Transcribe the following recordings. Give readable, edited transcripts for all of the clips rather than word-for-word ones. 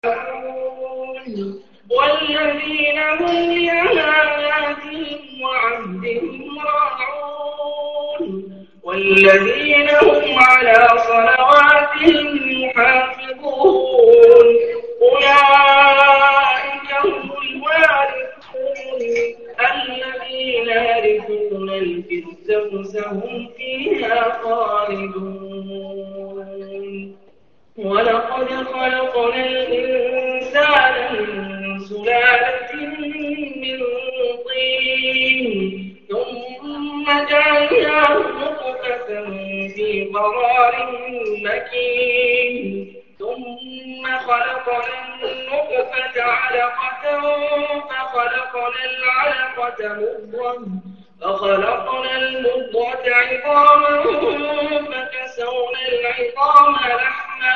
والذين هم لأماناتهم وعهدهم راعون والذين هم على صلواتهم يحافظون أولئك هم الوارثون الذين يرثون الفردوس هم فيها خالدون ولقد خلقنا الإنسان من سلالة من طين ثم جعلناه نطفة في قرار مكين ثم خلقنا النطفة علقة فخلقنا العلقة مضغة فخلقنا المضغة عظاما فكسونا العظام لحما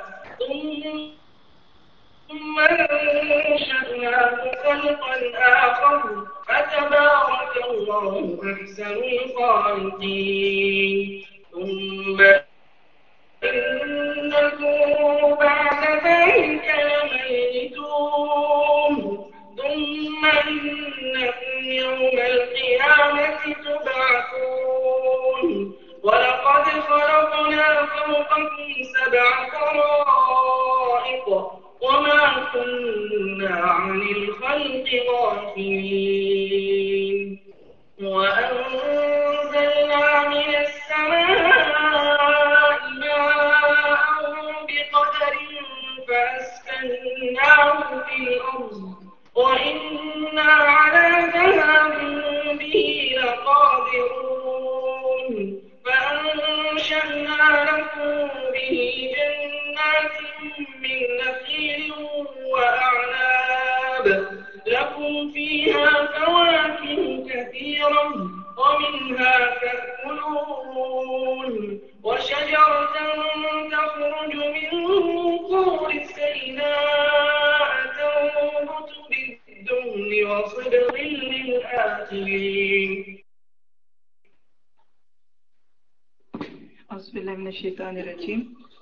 ثم أنشأناه خلقا آخر فتبارك الله أحسن الخالقين ثم إنكم بعد ذلك لميتون ثم إنكم يوم القيامة تبعثون ولقد خلقنا فوقكم 7 طرائق وما كنا عن الخلق غافلين وأنزلنا من السماء ماء بقدر فأسكناه في الأرض وإنا على ذهاب به لقادرون فأنشأنا لكم به جنات من نخيل وأعناب لكم فيها فواكه كثيرة ومنها تأكلون وشجرة تخرج من طور سيناء تنبت بالدهن وصبغ للآكلين. اعوذ باللہ من الشیطان الرجیم.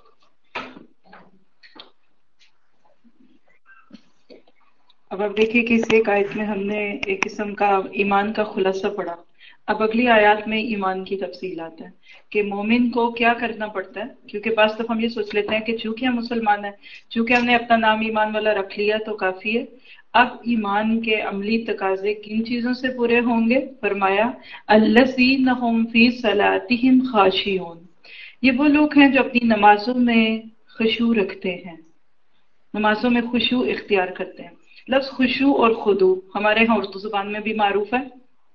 اب آپ دیکھیے کہ اس ایک آیت میں ہم نے ایک قسم کا ایمان کا خلاصہ پڑھا. اب اگلی آیات میں ایمان کی تفصیلات ہیں کہ مومن کو کیا کرنا پڑتا ہے، کیونکہ بعض دفعہ ہم یہ سوچ لیتے ہیں کہ چونکہ ہم مسلمان ہیں، چونکہ ہم نے اپنا نام ایمان والا رکھ لیا تو کافی ہے. اب ایمان کے عملی تقاضے کن چیزوں سے پورے ہوں گے؟ فرمایا الذین هم فی صلاتهم خاشعون، یہ وہ لوگ ہیں جو اپنی نمازوں میں خشوع رکھتے ہیں، نمازوں میں خشوع اختیار کرتے ہیں. لفظ خشوع اور خضوع ہمارے ہاں اردو زبان میں بھی معروف ہے.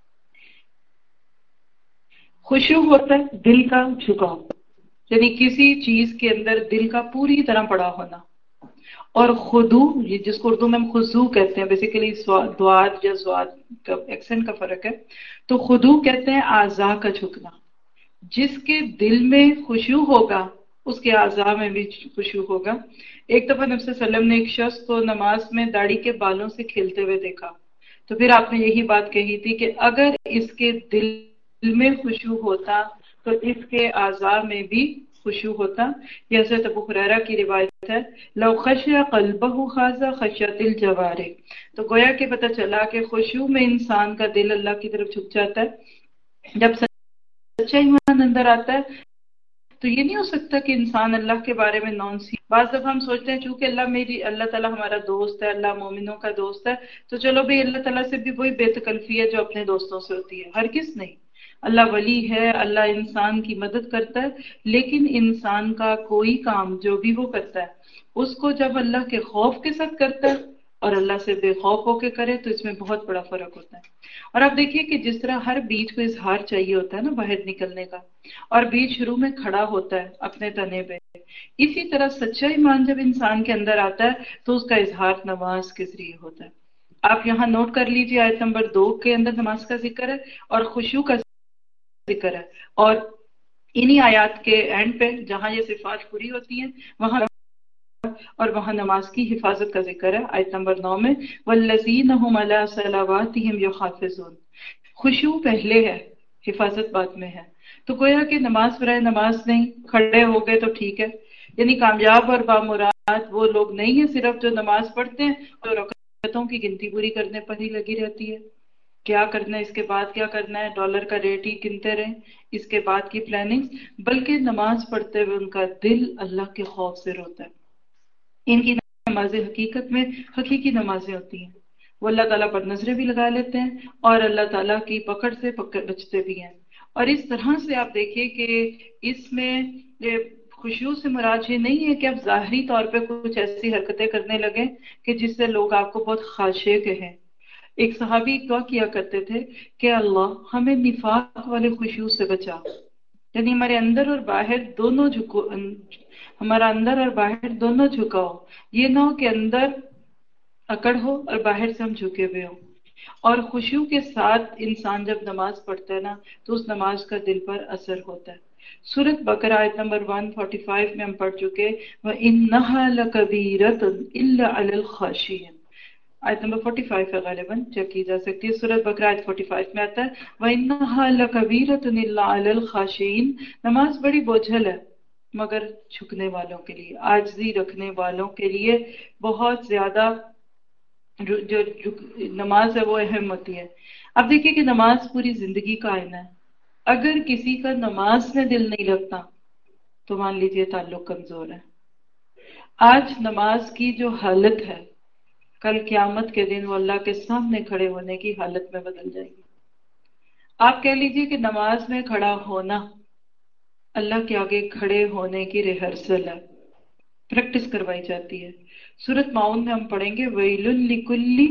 خشوع ہوتا ہے دل کا جھکاؤ، یعنی کسی چیز کے اندر دل کا پوری طرح پڑا ہونا، اور خضوع جس کو اردو میں ہم خضوع کہتے ہیں، بیسیکلی دواد یا زواد کا ایکسنٹ کا فرق ہے. تو خضوع کہتے ہیں اعضاء کا جھکنا. جس کے دل میں خشوع ہوگا اس کے اعضاء میں بھی خشوع ہوگا. ایک دفعہ نبی صلی اللہ علیہ وسلم نے ایک شخص کو نماز میں داڑھی کے بالوں سے کھیلتے ہوئے دیکھا، تو پھر آپ نے یہی بات کہی تھی کہ اگر اس کے دل میں خشوع ہوتا تو اس کے اعضاء میں بھی خشوع ہوتا. یہ حضرت ابو ہریرہ کی روایت ہے، لو خشع قلبہ خاضع خشعت الجوارح. تو گویا کہ پتہ چلا کہ خشوع میں انسان کا دل اللہ کی طرف جھک جاتا ہے. جب سچا ایمان اندر آتا ہے تو یہ نہیں ہو سکتا کہ انسان اللہ کے بارے میں نان سی. بعض دفعہ ہم سوچتے ہیں چونکہ اللہ تعالیٰ ہمارا دوست ہے، اللہ مومنوں کا دوست ہے، تو چلو بھئی اللہ تعالیٰ سے بھی وہی بے تکلفی ہے جو اپنے دوستوں سے ہوتی ہے. ہرگز نہیں. اللہ ولی ہے، اللہ انسان کی مدد کرتا ہے، لیکن انسان کا کوئی کام جو بھی وہ کرتا ہے اس کو جب اللہ کے خوف کے ساتھ کرتا ہے اور اللہ سے بے خوف ہو کے کرے تو اس میں بہت بڑا فرق ہوتا ہے. اور آپ دیکھیے کہ جس طرح ہر بیج کو اظہار چاہیے ہوتا ہے نا باہر نکلنے کا، اور بیج شروع میں کھڑا ہوتا ہے اپنے تنے پہ، اسی طرح سچا ایمان جب انسان کے اندر آتا ہے تو اس کا اظہار نماز کے ذریعے ہوتا ہے. آپ یہاں نوٹ کر لیجیے آیت نمبر 2 کے اندر نماز کا ذکر ہے اور خشوع کا ذکر ہے، اور انہی آیات کے اینڈ پہ جہاں یہ صفات پوری ہوتی ہیں وہاں نماز کی حفاظت کا ذکر ہے. آیت نمبر 9 میں والذین هم علی صلواتهم یحافظون. خشوع پہلے ہے، حفاظت بعد میں ہے. تو گویا کہ نماز برائے نماز نہیں، کھڑے ہو گئے تو ٹھیک ہے، یعنی کامیاب اور بامراد وہ لوگ نہیں ہیں صرف جو نماز پڑھتے ہیں اور رکعتوں کی گنتی پوری کرنے پر ہی لگی رہتی ہے، کیا کرنا ہے اس کے بعد کیا کرنا ہے، ڈالر کا ریٹ ہی گنتے رہیں، اس کے بعد کی پلاننگ، بلکہ نماز پڑھتے ہوئے ان کا دل اللہ کے خوف سے روتا ہے۔ ان کی نمازیں حقیقت میں حقیقی نمازیں ہوتی ہیں، وہ اللہ تعالیٰ پر نظریں بھی لگا لیتے ہیں اور اللہ تعالیٰ کی پکڑ سے بچتے بھی ہیں۔ اور اس طرح سے آپ دیکھیے کہ اس میں خشوع سے مراد یہ نہیں ہے کہ آپ ظاہری طور پہ کچھ ایسی حرکتیں کرنے لگیں کہ جس سے لوگ آپ کو بہت خاشع کہیں۔ ایک صحابی ایک دعا کیا کرتے تھے کہ اللہ ہمیں نفاق والے خشوع سے بچا، یعنی ہمارے اندر اور باہر دونوں ہمارا اندر اور باہر دونوں جھکا ہو، یہ نہ ہو کہ اندر اکڑ ہو اور باہر سے ہم جھکے ہوئے ہوں۔ اور خشوع کے ساتھ انسان جب نماز پڑھتا ہے نا تو اس نماز کا دل پر اثر ہوتا ہے۔ سورۃ بقرہ آیت نمبر 145 میں ہم پڑھ چکے وَإِنَّهَا لَكَبِيرَةٌ إِلَّا عَلَى الْخَاشِعِينَ، آیت نمبر 45 ہے، غالباً چیک کی جا سکتی ہے، سورۃ بقرہ آیت 45 میں آتا ہے وَإِنَّهَا لَكَبِيرَةٌ إِلَّا عَلَى الْخَاشِعِينَ، نماز بڑی بوجھل ہے مگر جھکنے والوں کے لیے، عاجزی رکھنے والوں کے لیے بہت زیادہ جو نماز ہے وہ اہم ہوتی ہے۔ اب دیکھیے کہ نماز پوری زندگی کا آئینہ ہے، اگر کسی کا نماز میں دل نہیں لگتا تو مان لیجئے تعلق کمزور ہے۔ آج نماز کی جو حالت ہے کل قیامت کے دن وہ اللہ کے سامنے کھڑے ہونے کی حالت میں بدل جائے گی۔ آپ کہہ لیجئے کہ نماز میں کھڑا ہونا اللہ کے آگے کھڑے ہونے کی ریہرسل ہے، پریکٹس کروائی جاتی ہے۔ سورۃ معون میں ہم پڑھیں گے وَيْلٌ لِكُلِّ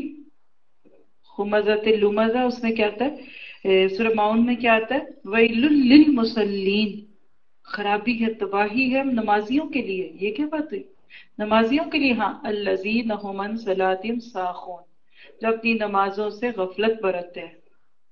ہُمَزَةٍ لُمَزَةٍ، اس میں کیا آتا ہے، سورۃ معون میں کیا آتا ہے وَيْلٌ لِلْمُصَلِّينَ، خرابی ہے، تباہی ہے نمازیوں کے لیے۔ یہ کیا بات ہوئی؟ نمازیوں کے لیے، ہاں، الَّذِينَ هُمْ عَنْ صَلَاتِهِمْ سَاهُونَ، جو اپنی نمازوں سے غفلت برتتے ہیں،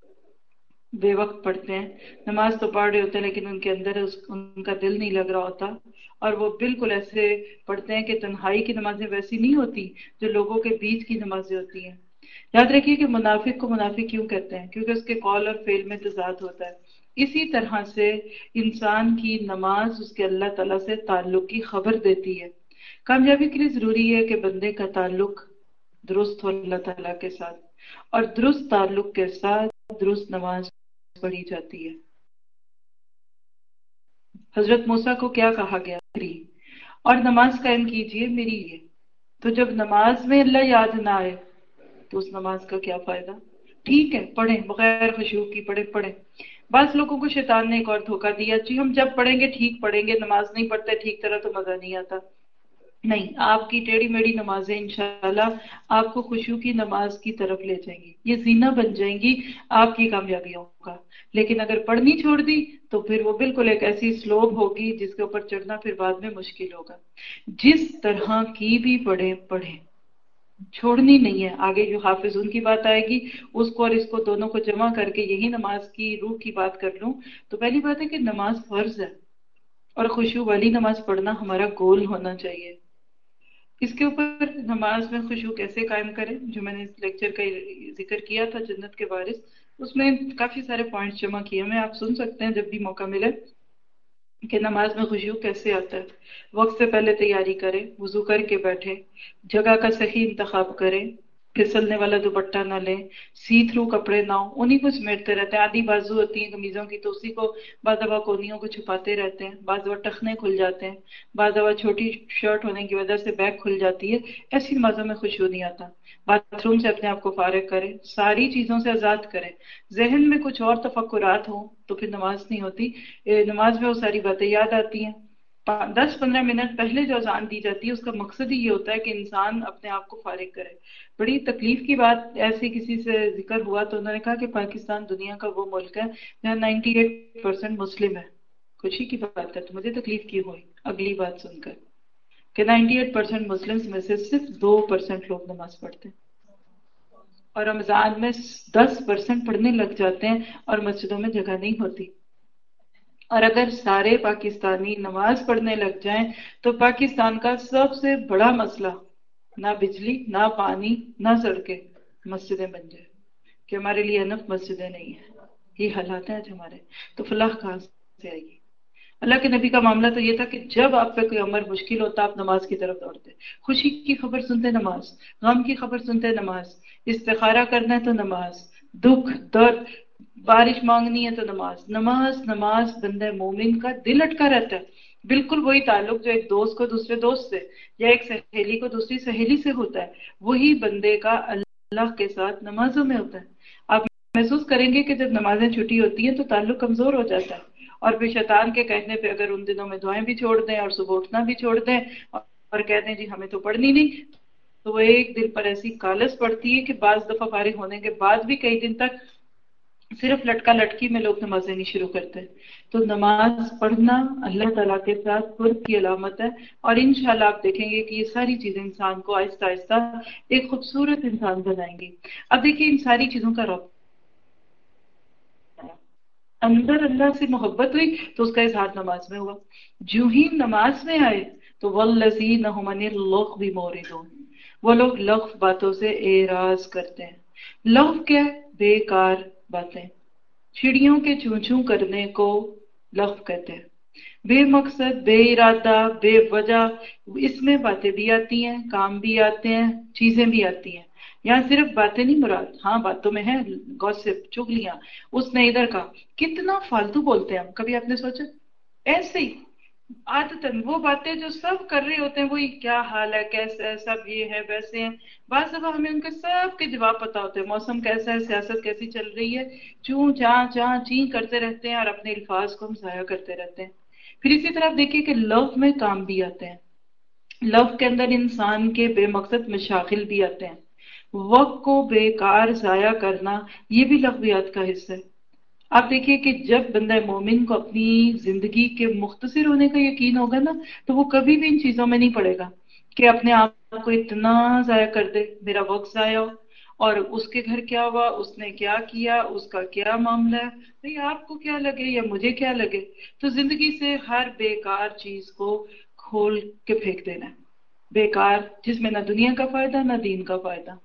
بے وقت پڑھتے ہیں، نماز تو پڑھ رہے ہوتے ہیں لیکن ان کے اندر ان کا دل نہیں لگ رہا ہوتا، اور وہ بالکل ایسے پڑھتے ہیں کہ تنہائی کی نمازیں ویسی نہیں ہوتی جو لوگوں کے بیچ کی نمازیں ہوتی ہیں۔ یاد رکھیے کہ منافق کو منافق کیوں کہتے ہیں؟ کیونکہ اس کے قول اور فعل میں تضاد ہوتا ہے۔ اسی طرح سے انسان کی نماز اس کے اللہ تعالیٰ سے تعلق کی خبر دیتی ہے۔ کامیابی کے لیے ضروری ہے کہ بندے کا تعلق درست ہو اللہ تعالیٰ کے ساتھ، اور درست تعلق کے ساتھ درست نماز پڑھی جاتی ہے۔ حضرت موسیٰ کو کیا کہا گیا؟ اور نماز قائم کیجئے میری لیے۔ تو جب نماز میں اللہ یاد نہ آئے تو اس نماز کا کیا فائدہ؟ ٹھیک ہے پڑھیں، بغیر خشوع کی پڑھیں۔ بعض لوگوں کو شیطان نے ایک اور دھوکہ دیا، جی ہم جب پڑھیں گے ٹھیک پڑھیں گے، نماز نہیں پڑھتے ٹھیک طرح تو مزہ نہیں آتا۔ نہیں، آپ کی ٹیڑھی میڑھی نمازیں انشاءاللہ آپ کو خشوع کی نماز کی طرف لے جائیں گی، یہ زینہ بن جائیں گی آپ کی کامیابیوں کا۔ لیکن اگر پڑھنی چھوڑ دی تو پھر وہ بالکل ایک ایسی سلوب ہوگی جس کے اوپر چڑھنا پھر بعد میں مشکل ہوگا۔ جس طرح کی بھی پڑھیں، چھوڑنی نہیں ہے۔ آگے جو حافظون کی بات آئے گی اس کو اور اس کو دونوں کو جمع کر کے یہی نماز کی روح کی بات کر لوں تو پہلی بات ہے کہ نماز فرض ہے، اور خشوع والی نماز پڑھنا ہمارا گول ہونا چاہیے۔ اس کے اوپر نماز میں خشوع کیسے قائم کریں، جو میں نے اس لیکچر کا ذکر کیا تھا جنت کے وارث، اس میں کافی سارے پوائنٹس جمع کیے ہیں، آپ سن سکتے ہیں جب بھی موقع ملے کہ نماز میں خشوع کیسے آتا ہے۔ وقت سے پہلے تیاری کریں، وضو کر کے بیٹھیں، جگہ کا صحیح انتخاب کریں، پھسلنے والا دوپٹہ نہ لیں، سی تھرو کپڑے نہ ہوں، انہی کو سمیٹتے رہتے ہیں۔ آدھی بازو ہوتی ہیں قمیضوں کی تو اسی کو بعض دفعہ کونیوں کو چھپاتے رہتے ہیں، بعض دفعہ ٹخنے کھل جاتے ہیں، بعض دفعہ چھوٹی شرٹ ہونے کی وجہ سے بیک کھل جاتی ہے۔ ایسی نمازوں میں خشوع نہیں آتا۔ باتھ روم سے اپنے آپ کو فارغ کریں، ساری چیزوں سے آزاد کریں، ذہن میں کچھ اور تفکرات ہوں تو پھر نماز نہیں ہوتی۔ نماز میں وہ ساری باتیں یاد آتی ہیں۔ 10-15 منٹ پہلے جو اذان دی جاتی ہے اس کا مقصد ہی یہ ہوتا ہے کہ انسان اپنے آپ کو فارغ کرے۔ بڑی تکلیف کی بات ایسی کسی سے ذکر ہوا تو انہوں نے کہا کہ پاکستان دنیا کا وہ ملک ہے جہاں 98% مسلم ہے۔ خوشی کی بات ہے تو مجھے تکلیف کی ہوئی اگلی بات سن کر کہ 98% مسلمز میں سے صرف 2% لوگ نماز پڑھتے ہیں، اور رمضان میں 10% پڑھنے لگ جاتے ہیں اور مسجدوں میں جگہ نہیں ہوتی۔ اور اگر سارے پاکستانی نماز پڑھنے لگ جائیں تو پاکستان کا سب سے بڑا مسئلہ نہ بجلی، نہ پانی، نہ سڑکیں، مسجدیں بن جائیں کہ ہمارے لیے انف مسجدیں نہیں ہیں۔ یہ حالات ہیں آج ہمارے، تو فلاح کہاں سے آئے گی؟ اللہ کے نبی کا معاملہ تو یہ تھا کہ جب آپ پہ کوئی امر مشکل ہوتا آپ نماز کی طرف دوڑتے، خوشی کی خبر سنتے نماز، غم کی خبر سنتے نماز، استخارہ کرنا ہے تو نماز، دکھ درد بارش مانگنی ہے تو نماز، نماز نماز بندہ مومن کا دل اٹکا رہتا ہے۔ بالکل وہی تعلق جو ایک دوست کو دوسرے دوست سے یا ایک سہیلی کو دوسری سہیلی سے ہوتا ہے، وہی بندے کا اللہ کے ساتھ نمازوں میں ہوتا ہے۔ آپ محسوس کریں گے کہ جب نمازیں چھٹی ہوتی ہیں تو تعلق کمزور ہو جاتا ہے، اور پھر شیطان کے کہنے پہ اگر ان دنوں میں دعائیں بھی چھوڑ دیں اور صبح اٹھنا بھی چھوڑ دیں اور کہہ دیں جی ہمیں تو پڑھنی نہیں، تو وہ ایک دل پر ایسی کالس پڑتی ہے کہ بعض دفعہ فارغ ہونے کے بعد بھی کئی دن تک صرف لٹکا لٹکی میں لوگ نمازیں نہیں شروع کرتے۔ تو نماز پڑھنا اللہ تعالیٰ کے ساتھ قرب کی علامت ہے، اور انشاءاللہ آپ دیکھیں گے کہ یہ ساری چیزیں انسان کو آہستہ آہستہ ایک خوبصورت انسان بنائیں گی۔ اب دیکھیے ان ساری چیزوں کا ربط اندر اللہ سے محبت ہوئی تو اس کا اظہار نماز میں ہوا، جو ہی نماز میں آئے تو والذین هم عن اللغو معرضون، وہ لوگ لغو باتوں سے اعراض کرتے ہیں۔ لغو کیا ہے؟ بیکار باتیں، چڑیوں کے چوں چوں کرنے کو لغو کہتے ہیں۔ بے مقصد، بے ارادہ، بے وجہ، اس میں باتیں بھی آتی ہیں، کام بھی آتے ہیں، چیزیں بھی آتی ہیں۔ یہاں صرف باتیں نہیں مراد، ہاں باتوں میں ہیں گوسپ، چگلیاں، اس نے ادھر کہا، کتنا فالتو بولتے ہیں ہم، کبھی آپ نے سوچا؟ ایسے ہی عادتاً وہ باتیں جو سب کر رہے ہوتے ہیں، وہی کیا حال ہے، کیسا ہے، سب یہ ہے ویسے ہیں، بعض دفعہ ہمیں ان کے سب کے جواب پتا ہوتے ہیں، موسم کیسا ہے، سیاست کیسی چل رہی ہے، چوں چاں چاں چیں کرتے رہتے ہیں اور اپنے الفاظ کو ہم ضائع کرتے رہتے ہیں۔ پھر اسی طرح دیکھیے کہ لفظ میں کام بھی آتے ہیں، لفظ کے اندر انسان کے بے مقصد مشاغل بھی آتے ہیں، وقت کو بیکار ضائع کرنا یہ بھی لغویات کا حصہ ہے۔ آپ دیکھیے کہ جب بندہ مومن کو اپنی زندگی کے مختصر ہونے کا یقین ہوگا نا، تو وہ کبھی بھی ان چیزوں میں نہیں پڑے گا کہ اپنے آپ کو اتنا ضائع کر دے، میرا وقت ضائع ہو، اور اس کے گھر کیا ہوا، اس نے کیا کیا، اس کا کیا معاملہ ہے، بھئی آپ کو کیا لگے یا مجھے کیا لگے۔ تو زندگی سے ہر بیکار چیز کو کھول کے پھینک دینا ہے، بیکار جس میں نہ دنیا کا فائدہ نہ دین کا فائدہ۔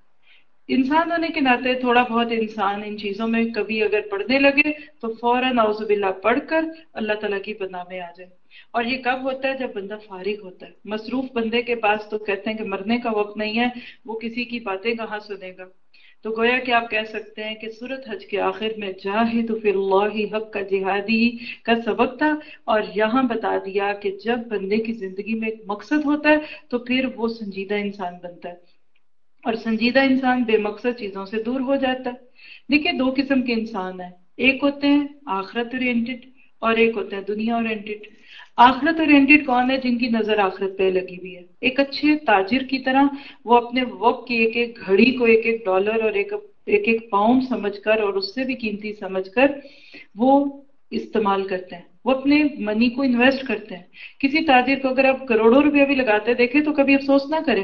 انسان ہونے کے ناطے تھوڑا بہت انسان ان چیزوں میں کبھی اگر پڑھنے لگے تو فوراً اعوذ باللہ پڑھ کر اللہ تعالیٰ کی پناہ میں آ جائے۔ اور یہ کب ہوتا ہے؟ جب بندہ فارغ ہوتا ہے۔ مصروف بندے کے پاس تو کہتے ہیں کہ مرنے کا وقت نہیں ہے، وہ کسی کی باتیں کہاں سنے گا۔ تو گویا کہ آپ کہہ سکتے ہیں کہ سورۃ حج کے آخر میں جاہد فی اللہ حق کا جہادی کا سبق تھا، اور یہاں بتا دیا کہ جب بندے کی زندگی میں ایک مقصد ہوتا ہے تو پھر وہ سنجیدہ انسان بنتا ہے، اور سنجیدہ انسان بے مقصد چیزوں سے دور ہو جاتا ہے۔ دیکھیے دو قسم کے انسان ہیں، ایک ہوتے ہیں آخرت اورینٹڈ اور ایک ہوتے ہیں دنیا اورینٹڈ۔ آخرت اورینٹڈ کون ہے؟ جن کی نظر آخرت پہ لگی ہوئی ہے، ایک اچھے تاجر کی طرح وہ اپنے وقت کی ایک ایک گھڑی کو ایک ایک ڈالر اور ایک ایک پاؤنڈ سمجھ کر اور اس سے بھی قیمتی سمجھ کر وہ استعمال کرتے ہیں، وہ اپنے منی کو انویسٹ کرتے ہیں۔ کسی تاجر کو اگر آپ کروڑوں روپیہ بھی لگاتے دیکھیں تو کبھی افسوس نہ کریں،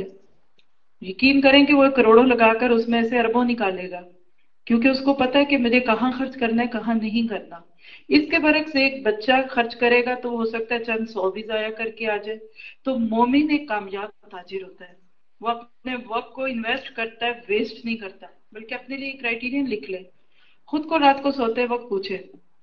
یقین کریں کہ وہ کروڑوں لگا کر اس میں سے اربوں نکالے گا، کیونکہ اس کو پتا ہے کہ مجھے کہاں خرچ کرنا ہے کہاں نہیں کرنا۔ اس کے برعکس ایک بچہ خرچ کرے گا تو ہو سکتا ہے چند سو بھی ضائع کر کے آ جائے۔ تو مومن ایک کامیاب تاجر ہوتا ہے، وہ اپنے وقت کو انویسٹ کرتا ہے، ویسٹ نہیں کرتا، بلکہ اپنے لیے کرائیٹیرین لکھ لے، خود کو رات کو سوتے وقت پوچھے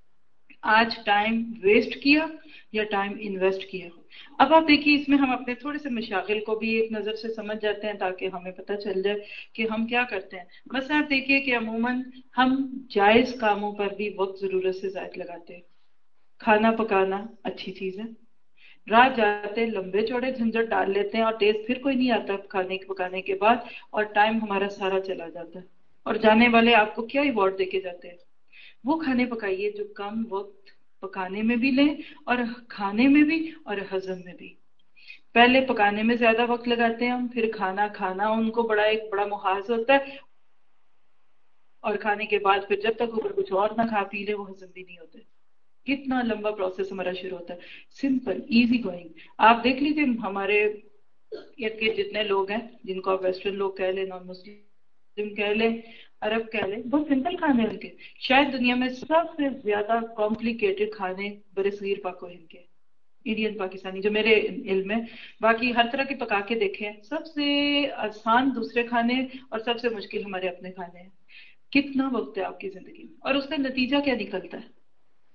آج ٹائم ویسٹ کیا یا ٹائم انویسٹ کیا۔ اب آپ دیکھیے اس میں ہم اپنے تھوڑے سے مشاغل کو بھی ایک نظر سے سمجھ جاتے ہیں تاکہ ہمیں پتہ چل جائے کہ ہم کیا کرتے ہیں۔ مثلا آپ دیکھیے کہ عموماً ہم جائز کاموں پر بھی وقت ضرورت سے زائد لگاتے ہیں۔ کھانا پکانا اچھی چیز ہے، رات جاتے لمبے چوڑے جھنجٹ ڈال لیتے ہیں اور ٹیسٹ پھر کوئی نہیں آتا کھانے پکانے کے بعد، اور ٹائم ہمارا سارا چلا جاتا ہے، اور جانے والے آپ کو کیا ایوارڈ دے کے جاتے ہیں؟ وہ کھانے پکائیے جو کم وقت پکانے میں بھی لیں اور کھانے میں بھی اور ہضم میں بھی۔ پہلے پکانے میں زیادہ وقت لگاتے ہیں ہم، پھر کھانا ان کو بڑا ایک بڑا محاذ ہوتا ہے، اور کھانے کے بعد پھر جب تک اوپر کچھ اور نہ کھا پی لے وہ ہضم بھی نہیں ہوتے۔ کتنا لمبا پروسیس ہمارا شروع ہوتا ہے، سمپل ایزی گوئنگ۔ آپ دیکھ لیجیے ہمارے ارد گرد جتنے لوگ ہیں جن کو آپ ویسٹرن لوگ کہہ لیں، نان مسلم کہہ لیں، عرب کہہ لیں، بہت سمپل کھانے ان کے۔ شاید دنیا میں سب سے زیادہ کمپلیکیٹڈ کھانے برصغیر پاک و ہند کے، انڈین پاکستانی جو میرے علم میں، باقی ہر طرح کے پکا کے دیکھیں، سب سے آسان دوسرے کھانے اور سب سے مشکل ہمارے اپنے کھانے ہیں۔ کتنا وقت ہے آپ کی زندگی میں، اور اس کا نتیجہ کیا نکلتا ہے؟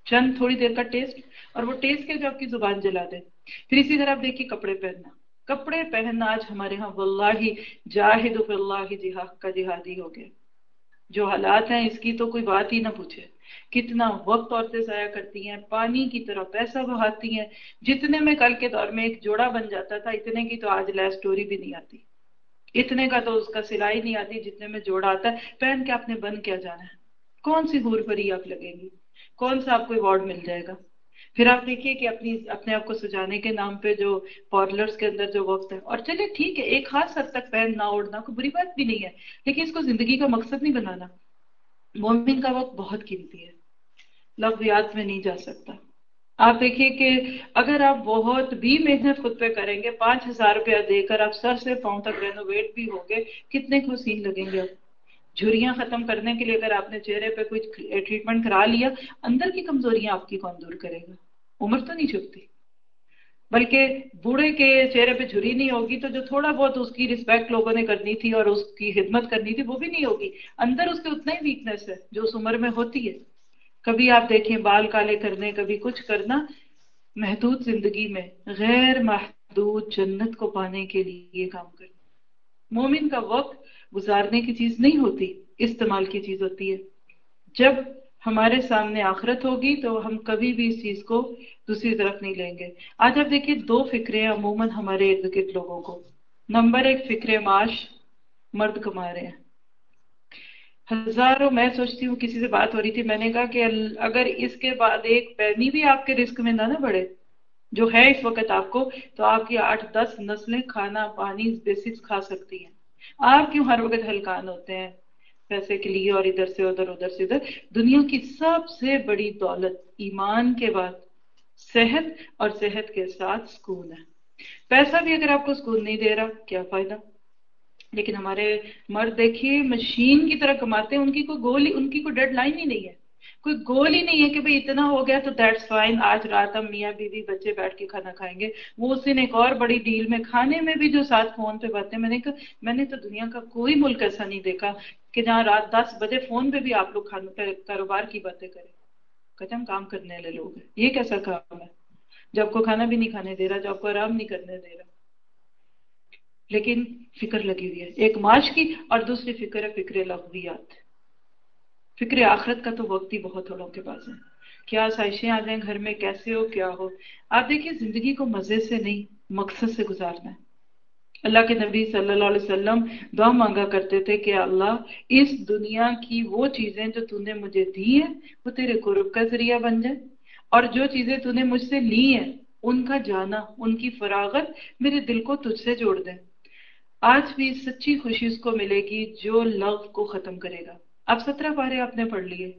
چند تھوڑی دیر کا ٹیسٹ، اور وہ ٹیسٹ کے جو آپ کی زبان جلا دے. پھر اسی طرح آپ دیکھیے کپڑے پہننا. کپڑے پہننا آج ہمارے ہاں واللہ جاہد فی اللہ جہاد کا جہادی ہو گیا. جو حالات ہیں اس کی تو کوئی بات ہی نہ پوچھے. کتنا وقت عورتیں ضائع کرتی ہیں، پانی کی طرح پیسہ بہاتی ہیں. جتنے میں کل کے دور میں ایک جوڑا بن جاتا تھا، اتنے کی تو آج لیس اسٹوری بھی نہیں آتی. اتنے کا تو اس کا سلائی نہیں آتی جتنے میں جوڑا آتا ہے. پہن کے آپ نے بن کیا جانا ہے؟ کون سی حور پری آپ لگیں گی؟ کون سا آپ کو ایوارڈ مل جائے گا؟ پھر آپ دیکھیے کہ اپنے آپ کو سجانے کے نام پہ جو پارلرز کے اندر جو وقت ہے، اور چلے ٹھیک ہے ایک خاص حد تک پہننا اوڑھنا کوئی بری بات بھی نہیں ہے، لیکن اس کو زندگی کا مقصد نہیں بنانا. مومن کا وقت بہت قیمتی ہے، لغویات میں نہیں جا سکتا. آپ دیکھیے کہ اگر آپ بہت بھی محنت خود پہ کریں گے، 5,000 روپیہ دے کر آپ سر سے پاؤں تک رینوویٹ بھی ہوگے، کتنے کو سین لگیں گے. آپ جھریاں ختم کرنے کے لیے اگر آپ نے چہرے پہ کوئی ٹریٹمنٹ کرا لیا، اندر کی کمزوریاں آپ کی کون دور کرے گا؟ عمر تو نہیں چھپتی. بلکہ بوڑھے کے چہرے پہ جھری نہیں ہوگی تو جو تھوڑا بہت اس کی رسپیکٹ لوگوں نے کرنی تھی اور اس کی خدمت کرنی تھی وہ بھی نہیں ہوگی. اندر اس کے اتنا ہی ویکنس ہے جو اس عمر میں ہوتی ہے. کبھی آپ دیکھیں بال کالے کرنے، کبھی کچھ کرنا، محدود زندگی میں غیر محدود جنت کو پانے کے لیے یہ کام کرنا. مومن کا وقت گزارنے کی چیز نہیں ہوتی، استعمال کی چیز ہوتی ہے. جب ہمارے سامنے آخرت ہوگی تو ہم کبھی بھی اس چیز کو دوسری طرف نہیں لیں گے. آج آپ دیکھیے 2 فکریں عموماً ہمارے ارد گرد لوگوں کو. نمبر 1 فکر معاش، مرد کما رہے ہیں ہزاروں. میں سوچتی ہوں، کسی سے بات ہو رہی تھی، میں نے کہا کہ اگر اس کے بعد ایک پینی بھی آپ کے رزق میں نہ بڑھے جو ہے اس وقت آپ کو، تو آپ کی 8-10 نسلیں کھانا پانی بیسکس کھا سکتی ہیں. آپ کیوں ہر وقت ہلکان ہوتے ہیں پیسے کے لیے اور ادھر سے ادھر ادھر سے ادھر؟ دنیا کی سب سے بڑی دولت ایمان کے بعد صحت، اور صحت کے ساتھ سکون ہے. پیسہ بھی اگر آپ کو سکون نہیں دے رہا کیا فائدہ؟ لیکن ہمارے مرد دیکھیے مشین کی طرح کماتے ہیں. ان کی کوئی ڈیڈ لائن ہی نہیں ہے، کوئی گول ہی نہیں ہے کہ بھئی اتنا ہو گیا تو دیٹس فائن، آج رات ہم میاں بیوی بچے بیٹھ کے کھانا کھائیں گے. وہ اس دن ایک اور بڑی ڈیل میں کھانے میں بھی جو ساتھ فون پہ باتیں. میں نے تو دنیا کا کوئی ملک ایسا نہیں دیکھا کہ جہاں رات 10 بجے فون پہ بھی آپ لوگ کاروبار کی باتیں کریں. کہتے ہم کام کرنے والے لوگ ہیں. یہ کیسا کام ہے جو آپ کو کھانا بھی نہیں کھانے دے رہا، جو آپ کو آرام نہیں کرنے دے رہا؟ لیکن فکر لگی ہوئی ہے، ایک معاش کی اور دوسری فکر ہے فکر لغویات. فکر آخرت کا تو وقت ہی بہت تھوڑوں کے پاس ہے. کیا آسائشیں آ جائیں گھر میں، کیسے ہو کیا ہو. آپ دیکھیے زندگی کو مزے سے نہیں مقصد سے گزارنا ہے. اللہ کے نبی صلی اللہ علیہ وسلم دعا مانگا کرتے تھے کہ اللہ اس دنیا کی وہ چیزیں جو تو نے مجھے دی ہیں وہ تیرے قرب کا ذریعہ بن جائیں، اور جو چیزیں تو نے مجھ سے لی ہیں ان کا جانا، ان کی فراغت میرے دل کو تجھ سے جوڑ دیں. آج بھی سچی خوشی اس کو ملے گی جو لغو کو ختم کرے گا. اب 17 پارے آپ نے پڑھ لیے،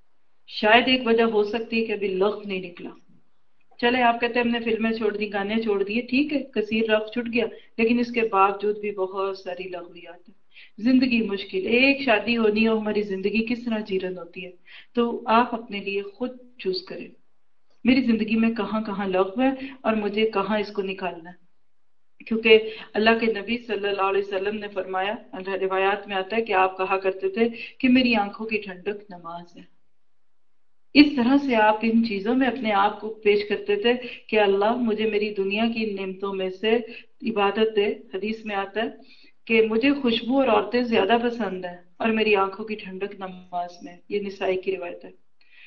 شاید ایک وجہ ہو سکتی ہے کہ ابھی لغو نہیں نکلا. چلے آپ کہتے ہیں ہم نے فلمیں چھوڑ دی، گانے چھوڑ دیے، ٹھیک ہے کثیر لغو چھٹ گیا، لیکن اس کے باوجود بھی بہت ساری لغویات ہیں. زندگی مشکل، ایک شادی ہونی ہو ہماری زندگی کس طرح جیرن ہوتی ہے. تو آپ اپنے لیے خود چوز کریں میری زندگی میں کہاں کہاں لغو ہے اور مجھے کہاں اس کو نکالنا ہے. کیونکہ اللہ کے نبی صلی اللہ علیہ وسلم نے فرمایا، روایات میں آتا ہے کہ آپ کہا کرتے تھے کہ میری آنکھوں کی ٹھنڈک نماز ہے. اس طرح سے آپ ان چیزوں میں اپنے آپ کو پیش کرتے تھے کہ اللہ مجھے میری دنیا کی نعمتوں میں سے عبادت دے. حدیث میں آتا ہے کہ مجھے خوشبو اور عورتیں زیادہ پسند ہیں اور میری آنکھوں کی ٹھنڈک نماز میں. یہ نسائی کی روایت ہے.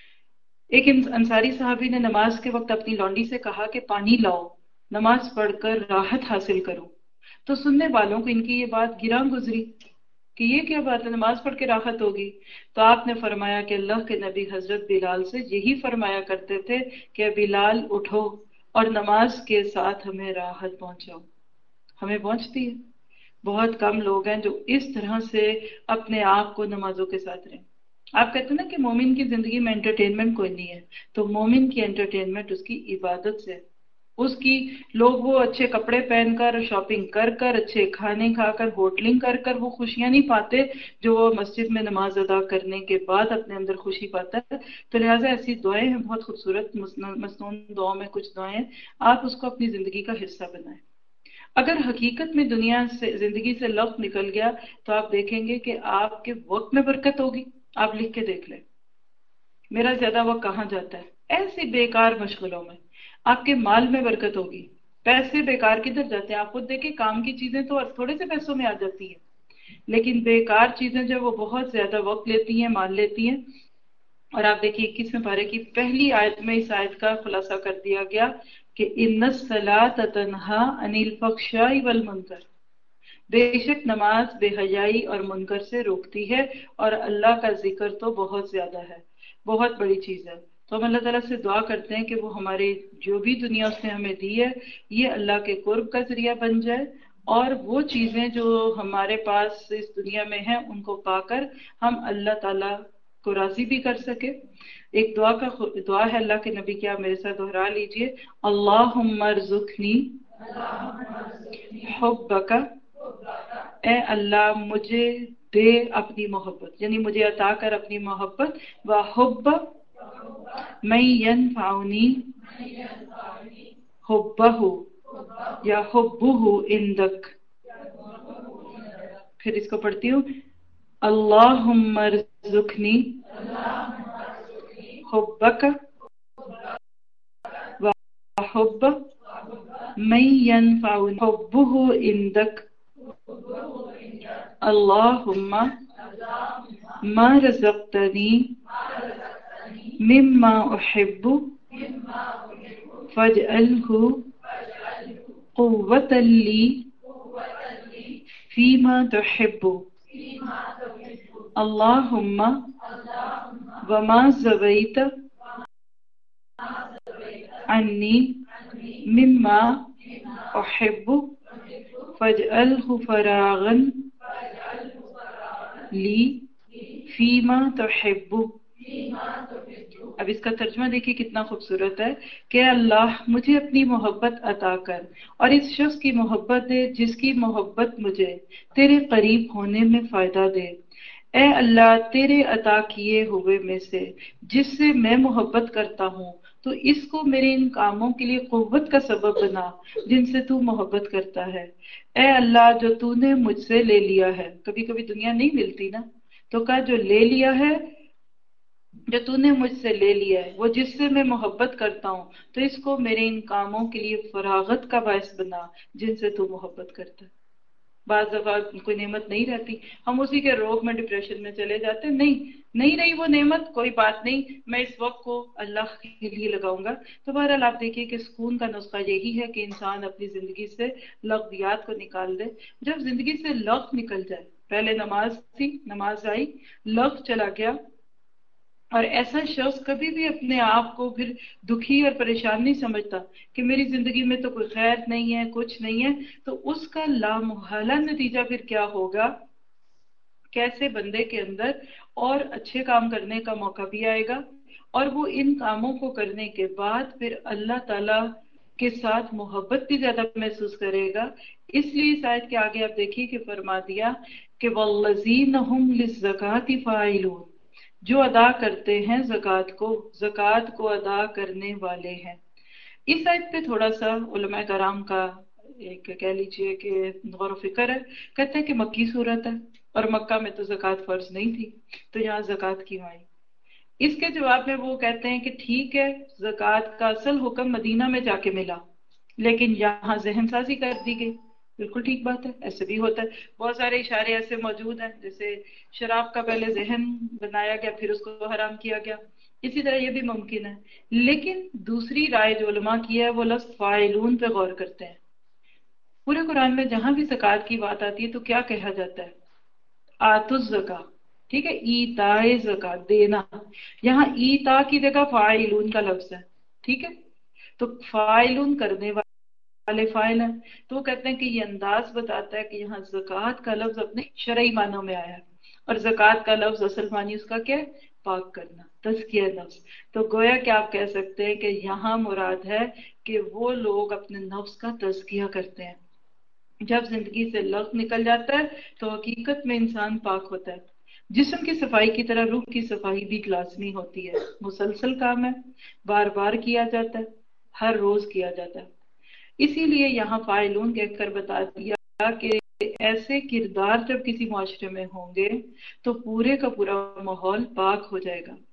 ایک انصاری صحابی نے نماز کے وقت اپنی لونڈی سے کہا کہ پانی لاؤ، نماز پڑھ کر راحت حاصل کروں. تو سننے والوں کو ان کی یہ بات گراں گزری کہ یہ کیا بات ہے، نماز پڑھ کے راحت ہوگی. تو آپ نے فرمایا کہ اللہ کے نبی حضرت بلال سے یہی فرمایا کرتے تھے کہ بلال اٹھو اور نماز کے ساتھ ہمیں راحت پہنچاؤ. ہمیں پہنچتی ہے. بہت کم لوگ ہیں جو اس طرح سے اپنے آپ کو نمازوں کے ساتھ رہیں. آپ کہتے ہیں نا کہ مومن کی زندگی میں انٹرٹینمنٹ کوئی نہیں ہے، تو مومن کی انٹرٹینمنٹ اس کی عبادت سے. اس کی لوگ وہ اچھے کپڑے پہن کر، شاپنگ کر کر، اچھے کھانے کھا کر، ہوٹلنگ کر کر وہ خوشیاں نہیں پاتے جو وہ مسجد میں نماز ادا کرنے کے بعد اپنے اندر خوشی پاتا ہے. تو لہٰذا ایسی دعائیں ہیں بہت خوبصورت مسنون دعاؤں میں کچھ دعائیں ہیں، آپ اس کو اپنی زندگی کا حصہ بنائیں. اگر حقیقت میں دنیا سے زندگی سے لغو نکل گیا تو آپ دیکھیں گے کہ آپ کے وقت میں برکت ہوگی. آپ لکھ کے دیکھ لیں میرا زیادہ وقت کہاں جاتا ہے. ایسی بیکار مشغلوں میں آپ کے مال میں برکت ہوگی. پیسے بیکار کدھر جاتے ہیں؟ آپ خود دیکھیں، کام کی چیزیں تو تھوڑے سے پیسوں میں آ جاتی ہیں، لیکن بیکار چیزیں جو وہ بہت زیادہ وقت لیتی ہیں، مال لیتی ہیں. اور آپ دیکھیے 21ویں پارے کی پہلی آیت میں اس آیت کا خلاصہ کر دیا گیا کہ ان الصلاۃ تنہا عن الفحشاء والمنکر، بے شک نماز بے حیائی اور منکر سے روکتی ہے، اور اللہ کا ذکر تو بہت زیادہ ہے، بہت بڑی چیز ہے. تو ہم اللہ تعالیٰ سے دعا کرتے ہیں کہ وہ ہمارے جو بھی دنیا اس نے ہمیں دی ہے یہ اللہ کے قرب کا ذریعہ بن جائے، اور وہ چیزیں جو ہمارے پاس اس دنیا میں ہیں ان کو پا کر ہم اللہ تعالیٰ کو راضی بھی کر سکے. ایک دعا ہے اللہ کے نبی کی، آپ میرے ساتھ دہرا لیجئے. اللہم ارزقنی حبک، اے اللہ مجھے دے اپنی محبت، یعنی مجھے عطا کر اپنی محبت. وحب من ینفعنی حبہ یا حبہ عندک. پھر اس کو پڑھتی ہوں. اللہم ارزقنی حبک وحب من ینفعنی حبہ عندک. اللہم ما رزقتنی مما احب فاجعلہ قوۃ لی فیما تحب. اللہم وما زویت عنی مما احب فاجعلہ فراغا لی فیما تحب. اب اس کا ترجمہ دیکھیے کتنا خوبصورت ہے کہ اللہ مجھے اپنی محبت عطا کر اور اس شخص کی محبت دے جس کی محبت مجھے تیرے قریب ہونے میں فائدہ دے. اے اللہ تیرے عطا کیے ہوئے میں سے جس سے میں محبت کرتا ہوں تو اس کو میرے ان کاموں کے لیے قوت کا سبب بنا جن سے تو محبت کرتا ہے. اے اللہ جو تو نے مجھ سے لے لیا ہے، کبھی کبھی دنیا نہیں ملتی نا، تو کہا جو لے لیا ہے، جو تو نے مجھ سے لے لیا ہے، وہ جس سے میں محبت کرتا ہوں تو اس کو میرے ان کاموں کے لیے فراغت کا باعث بنا جن سے تو محبت کرتا ہے. بعض دفعہ کوئی نعمت نہیں رہتی، ہم اسی کے روگ میں ڈپریشن میں چلے جاتے ہیں. نہیں رہی وہ نعمت، کوئی بات نہیں، میں اس وقت کو اللہ کے لیے لگاؤں گا. تو بہرحال آپ دیکھیے کہ سکون کا نسخہ یہی ہے کہ انسان اپنی زندگی سے لغویات کو نکال دے. جب زندگی سے لغو نکل جائے، پہلے نماز تھی، نماز آئی، لغو چلا گیا، اور ایسا شخص کبھی بھی اپنے آپ کو پھر دکھی اور پریشان نہیں سمجھتا کہ میری زندگی میں تو کوئی خیر نہیں ہے، کچھ نہیں ہے. تو اس کا لامحالہ نتیجہ پھر کیا ہوگا؟ کیسے بندے کے اندر اور اچھے کام کرنے کا موقع بھی آئے گا، اور وہ ان کاموں کو کرنے کے بعد پھر اللہ تعالیٰ کے ساتھ محبت بھی زیادہ محسوس کرے گا. اس لیے اس آیت کے آگے آپ دیکھیے کہ فرما دیا کہ وَالَّذِينَ هُمْ لِلزَّكَاةِ فَاعِلُونَ، جو ادا کرتے ہیں زکوٰۃ کو ادا کرنے والے ہیں. اس آیت پہ تھوڑا سا علماء کرام کا ایک کہہ لیجئے کہ غور و فکر ہے. کہتے ہیں کہ مکی صورت ہے اور مکہ میں تو زکوٰۃ فرض نہیں تھی، تو یہاں زکوٰۃ کیوں آئی؟ اس کے جواب میں وہ کہتے ہیں کہ ٹھیک ہے، زکوٰۃ کا اصل حکم مدینہ میں جا کے ملا، لیکن یہاں ذہن سازی کر دی گئی. بالکل ٹھیک بات ہے، ایسے بھی ہوتا ہے. بہت سارے اشارے ایسے موجود ہیں، جیسے شراب کا پہلے ذہن بنایا گیا پھر اس کو حرام کیا گیا، اسی طرح یہ بھی ممکن ہے. لیکن دوسری رائے جو علماء کی ہے وہ لفظ فاعلون پہ غور کرتے ہیں. پورے قرآن میں جہاں بھی زکوٰۃ کی بات آتی ہے تو کیا کہا جاتا ہے؟ آتوا الزکاۃ، ٹھیک ہے، ایتاء زکوٰۃ، دینا. یہاں ایتاء کی جگہ فاعلون کا لفظ ہے، ٹھیک ہے. تو فاعلون کرنے والے فاعل ہیں. تو وہ کہتے ہیں کہ یہ انداز بتاتا ہے کہ یہاں زکوٰۃ کا لفظ اپنے شرعی معنوں میں آیا ہے، اور زکوٰۃ کا لفظ اصل معنی اس کا کیا ہے؟ پاک کرنا، تزکیہ نفس. تو گویا کہ آپ کہہ سکتے ہیں کہ یہاں مراد ہے کہ وہ لوگ اپنے نفس کا تزکیہ کرتے ہیں. جب زندگی سے لغو نکل جاتا ہے تو حقیقت میں انسان پاک ہوتا ہے. جسم کی صفائی کی طرح روح کی صفائی بھی لازمی ہوتی ہے، مسلسل کام ہے، بار بار کیا جاتا ہے، ہر روز کیا جاتا ہے. اسی لیے یہاں فاعلون کہہ کر بتا دیا کہ ایسے کردار جب کسی معاشرے میں ہوں گے تو پورے کا پورا ماحول پاک ہو جائے گا.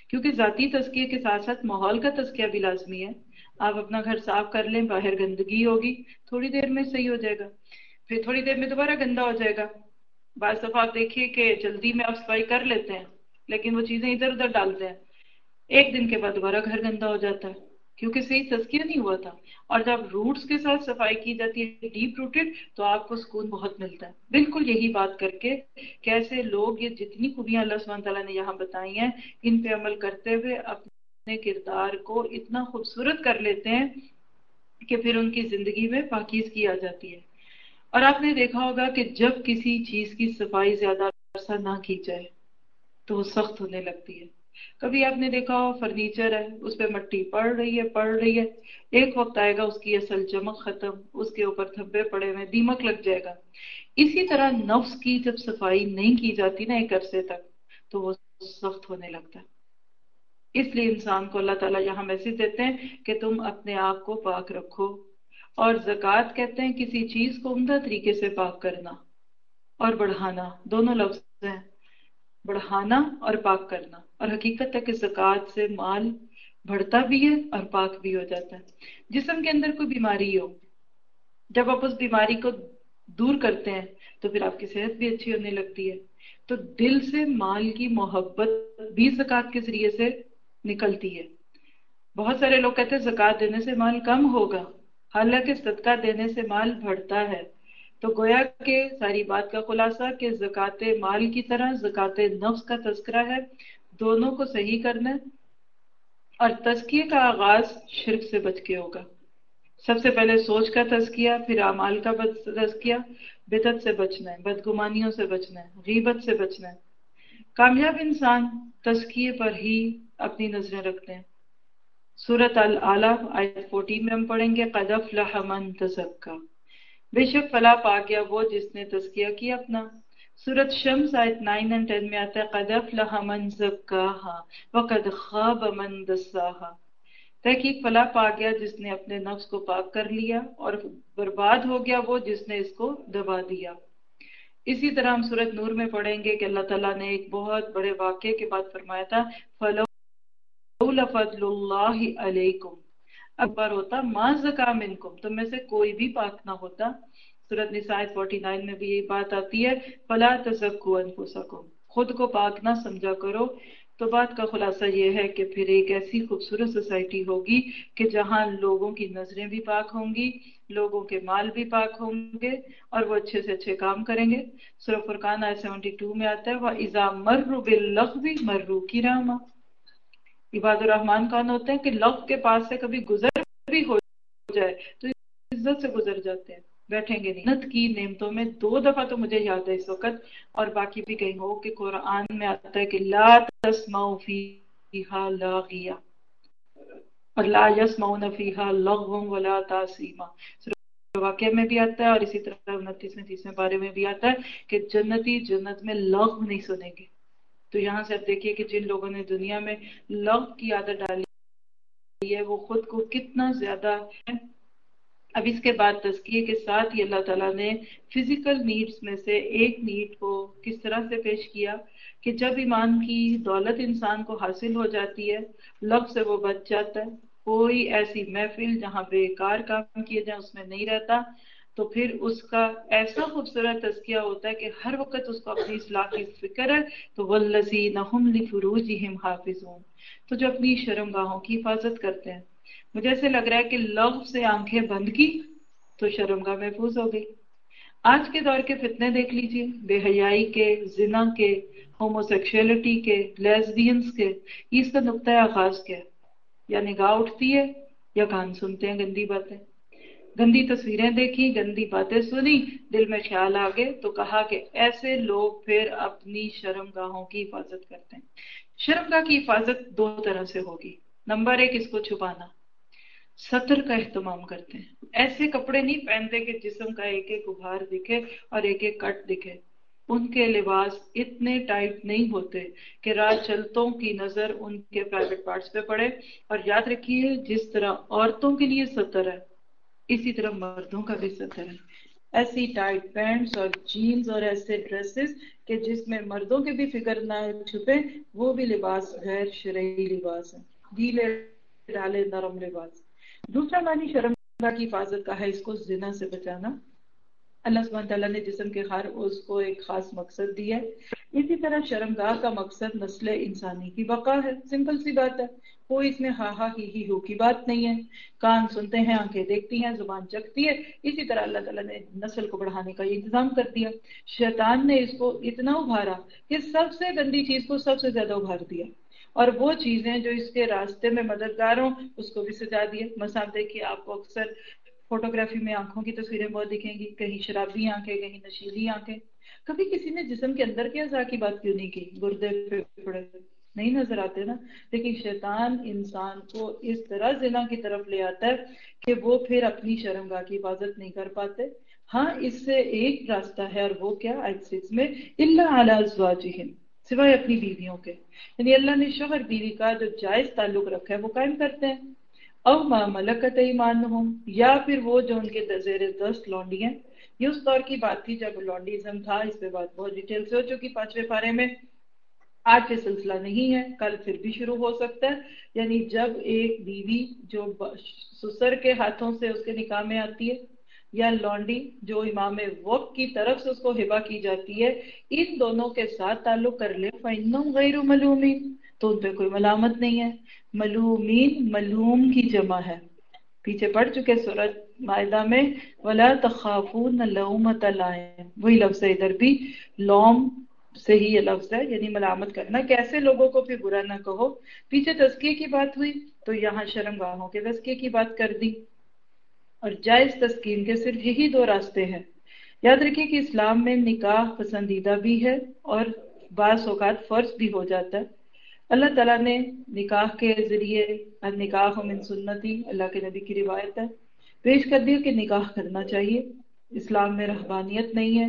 کیونکہ ذاتی تزکیے کے ساتھ ساتھ ماحول کا تزکیہ بھی لازمی ہے. آپ اپنا گھر صاف کر لیں، باہر گندگی ہوگی، تھوڑی دیر میں صحیح ہو جائے گا، پھر تھوڑی دیر میں دوبارہ گندا ہو جائے گا. بعض دفعہ آپ دیکھیے کہ جلدی میں آپ صفائی کر لیتے ہیں لیکن وہ چیزیں ادھر ادھر ڈالتے ہیں، ایک دن کے بعد دوبارہ گھر گندا ہو جاتا ہے کیونکہ صحیح تزکیہ نہیں ہوا تھا. اور جب روٹس کے ساتھ صفائی کی جاتی ہے ڈیپ روٹڈ تو آپ کو سکون بہت ملتا ہے. بالکل یہی بات کر کے کیسے لوگ یہ جتنی خوبیاں اللہ سبحانہ تعالیٰ نے یہاں بتائی ہیں ان پہ عمل کرتے ہوئے اپنے کردار کو اتنا خوبصورت کر لیتے ہیں کہ پھر ان کی زندگی میں پاکیزگی آ جاتی ہے. اور آپ نے دیکھا ہوگا کہ جب کسی چیز کی صفائی زیادہ عرصہ نہ کی جائے تو وہ سخت ہونے لگتی ہے. کبھی آپ نے دیکھا ہو فرنیچر ہے، اس پہ مٹی پڑ رہی ہے، ایک وقت آئے گا اس کی اصل چمک ختم، اس کے اوپر دھبے پڑے ہوئے، دیمک لگ جائے گا. اسی طرح نفس کی جب صفائی نہیں کی جاتی نا ایک عرصے تک تو وہ سخت ہونے لگتا ہے. اس لیے انسان کو اللہ تعالیٰ یہاں میسج دیتے ہیں کہ تم اپنے آپ کو پاک رکھو. اور زکوٰۃ کہتے ہیں کسی چیز کو عمدہ طریقے سے پاک کرنا اور بڑھانا، دونوں لفظ ہیں، بڑھانا اور پاک کرنا. اور حقیقت ہے کہ زکوٰۃ سے مال بڑھتا بھی ہے اور پاک بھی ہو جاتا ہے. جسم کے اندر کوئی بیماری ہو، جب آپ اس بیماری کو دور کرتے ہیں تو پھر آپ کی صحت بھی اچھی ہونے لگتی ہے. تو دل سے مال کی محبت بھی زکوٰۃ کے ذریعے سے نکلتی ہے. بہت سارے لوگ کہتے ہیں زکوٰۃ دینے سے مال کم ہوگا، حالانکہ صدقہ دینے سے مال بڑھتا ہے. تو گویا کہ ساری بات کا خلاصہ کہ زکوٰۃ مال کی طرح زکوٰۃ نفس کا تذکرہ ہے، دونوں کو صحیح کرنا ہے. اور تزکیے کا آغاز شرک سے بچ کے ہوگا. سب سے پہلے سوچ کا تزکیہ، پھر اعمال کا تزکیہ. بدعت سے بچنا ہے، بدگمانیوں سے بچنا ہے، غیبت سے بچنا ہے. کامیاب انسان تزکیے پر ہی اپنی نظریں رکھتے ہیں. سورۃ الاعلیٰ آیت 14 میں ہم پڑھیں گے قد افلح من تزکیٰ، بے شک فلاح پا گیا وہ جس نے تزکیہ کیا اپنا. سورۃ شمس آیت 9 اور 10 میں آتا ہے قد افلح من زکاہا وقد خاب من دساہا. تحقیق فلاح پا گیا جس نے اپنے نفس کو پاک کر لیا اور برباد ہو گیا وہ جس نے اس کو دبا دیا. اسی طرح ہم سورۃ نور میں پڑھیں گے کہ اللہ تعالیٰ نے ایک بہت بڑے واقعے کے بعد فرمایا تھا فَلَوْلَا فَضْلُ اللَّهِ عَلَيْكُمْ، اکبر ہوتا ما زکا منکم، تم میں سے کوئی بھی پاک نہ ہوتا. سورۃ نساء 49 میں بھی یہی بات آتی ہے فَلَا تَزَكُّوا أَنفُسَكُمْ، خود کو پاک نہ سمجھا کرو. تو بات کا خلاصہ یہ ہے کہ پھر ایک ایسی خوبصورت سوسائٹی ہوگی کہ جہاں لوگوں کی نظریں بھی پاک ہوں گی، لوگوں کے مال بھی پاک ہوں گے اور وہ اچھے سے اچھے کام کریں گے. سورہ فرقان آیت 72 میں آتا ہے وَإِذَا مَرُّوا بِاللَّغْوِ مَرُّوا كِرَامًا. عباد الرحمان کون ہوتے ہیں کہ لغو کے پاس سے کبھی گزر بھی ہو جائے تو عزت سے گزر جاتے ہیں، بیٹھیں گے نہیں. جنت کی نعمتوں میں 2 دفعہ تو مجھے یاد ہے اس وقت اور باقی بھی کہیں ہو کہ قرآن میں آتا ہے کہ لا تسمعوا فیہا لاغیہ اور لا یسمعون فیہا لغوا ولا تاثیما. واقعہ میں بھی آتا ہے اور اسی طرح 29ویں 30ویں پارے میں بھی آتا ہے کہ جنتی جنت میں لغو نہیں سنیں گے. تو یہاں سے اب دیکھیے کہ جن لوگوں نے دنیا میں لغو کی عادت ڈالی ہے وہ خود کو کتنا زیادہ ہے. اب اس کے بعد تزکیے کے ساتھ ہی اللہ تعالیٰ نے فزیکل نیڈز میں سے ایک نیڈ کو کس طرح سے پیش کیا کہ جب ایمان کی دولت انسان کو حاصل ہو جاتی ہے لغو سے وہ بچ جاتا ہے. کوئی ایسی محفل جہاں بیکار کام کیے جائیں اس میں نہیں رہتا. تو پھر اس کا ایسا خوبصورت تزکیہ ہوتا ہے کہ ہر وقت اس کو اپنی اصلاح کی فکر ہے. تو والذین هم لفروجہم حافظون، تو جو اپنی شرمگاہوں کی حفاظت کرتے ہیں. مجھے ایسے لگ رہا ہے کہ لغو سے آنکھیں بند کی تو شرمگاہ محفوظ ہو گئی. آج کے دور کے فتنے دیکھ لیجئے، بے حیائی کے، زنا کے، ہومو سیکشولیٹی کے، لیزبینز کے. اس کا نقطۂ آغاز کیا ہے؟ یا نگاہ اٹھتی ہے یا کان سنتے ہیں گندی باتیں، گندی تصویریں دیکھی، گندی باتیں سنی، دل میں خیال آگے تو کہا کہ ایسے لوگ پھر اپنی شرمگاہوں کی حفاظت کرتے ہیں. شرمگاہ کی حفاظت 2 طرح سے ہوگی. نمبر 1 اس کو چھپانا، ستر کا اہتمام کرتے ہیں. ایسے کپڑے نہیں پہنتے کہ جسم کا ایک ایک ابھار دکھے اور ایک ایک کٹ دکھے. ان کے لباس اتنے ٹائٹ نہیں ہوتے کہ راہ چلتوں کی نظر ان کے پرائیویٹ پارٹس پہ پڑے. اور یاد رکھیے جس طرح عورتوں کے لیے ستر ہے اسی طرح مردوں کا بھی ستر ہے. ایسی ٹائٹ پینٹس اور جینز اور ایسے ڈریسز کہ جس میں مردوں کے بھی فکر نہ چھپے، وہ بھی لباس غیر شرعی لباس ہے، ڈھیلے ڈھالے نرم لباس۔ دوسرا معنی شرمگاہ کی حفاظت کا ہے، اس کو زنا سے بچانا۔ اللہ سبحانہ تعالیٰ نے جسم کے ہر عضو کو ایک خاص مقصد دیا ہے، اسی طرح شرمگاہ کا مقصد نسل انسانی کی بقا ہے۔ سمپل سی بات ہے، کوئی اس میں ہا ہا ہی ہو کی بات نہیں ہے۔ کان سنتے ہیں، آنکھیں دیکھتی ہیں، زبان چکھتی ہے، اسی طرح اللہ تعالیٰ نے نسل کو بڑھانے کا یہ انتظام کر دیا۔ شیطان نے اس کو اتنا ابھارا کہ سب سے گندی چیز کو سب سے زیادہ ابھار دیا، اور وہ چیزیں جو اس کے راستے میں مددگار ہوں اس کو بھی سجا دیا۔ مثلا دیکھیے، آپ کو اکثر فوٹوگرافی میں آنکھوں کی تصویریں بہت دکھیں گی، کہیں شرابی آنکھیں، کہیں نشیلی آنکھیں۔ کبھی کسی نے جسم کے اندر کے اعضاء کی بات کیوں نہیں کی؟ گردے پھیپھڑے نہیں نظر آتے نا؟ لیکن شیطان انسان کو اس طرح زنا کی طرف لے آتا ہے کہ وہ پھر اپنی شرمگاہ کی حفاظت نہیں کر پاتے۔ ہاں، اس سے ایک راستہ ہے، اور وہ کیا؟ آیت 6 میں الا علی ازواجہم، سوائے اپنی بیویوں کے، یعنی اللہ نے شوہر بیوی کا جو جائز تعلق رکھا ہے وہ قائم کرتے ہیں۔ او ما ملکت ایمانہم، یا پھر وہ جو ان کے زیر دست لونڈی ہیں۔ یہ اس دور کی بات تھی جب لونڈیزم تھا، اس پہ بات بہت ڈیٹیل سے ہو چکی 5ویں پارے میں۔ آج یہ سلسلہ نہیں ہے، کل پھر بھی شروع ہو سکتا ہے۔ یعنی جب ایک بیوی جو سسر کے ہاتھوں سے اس کے نکاح میں آتی ہے، یا لونڈی جو امام وقت کی طرف سے اس کو ہبہ کی جاتی ہے، ان دونوں کے ساتھ تعلق کر لے فَإِنَّهُمْ غَيْرُ مَلُومِينَ، تو ان پہ کوئی ملامت نہیں ہے۔ ملومین ملوم کی جمع ہے، پیچھے پڑھ چکے سورۃ مائدہ میں وَلَا تَخَافُونَ لَوْمَةَ لَائِمٍ، وہی لفظ ہے ادھر بھی، لوم سے ہی یہ لفظ ہے، یعنی ملامت کرنا، کیسے لوگوں کو پھر برا نہ کہو۔ پیچھے تزکیے کی بات ہوئی تو یہاں شرمگاہوں کے تزکیے کی بات کر دی، اور جائز تسکین کے صرف یہی 2 راستے ہیں۔ یاد رکھیے کہ اسلام میں نکاح پسندیدہ بھی ہے اور بعض اوقات فرض بھی ہو جاتا ہے۔ اللہ تعالیٰ نے نکاح کے ذریعے النکاح من سنتی، اللہ کے نبی کی روایت ہے، پیش کر دیا کہ نکاح کرنا چاہیے۔ اسلام میں رہبانیت نہیں ہے،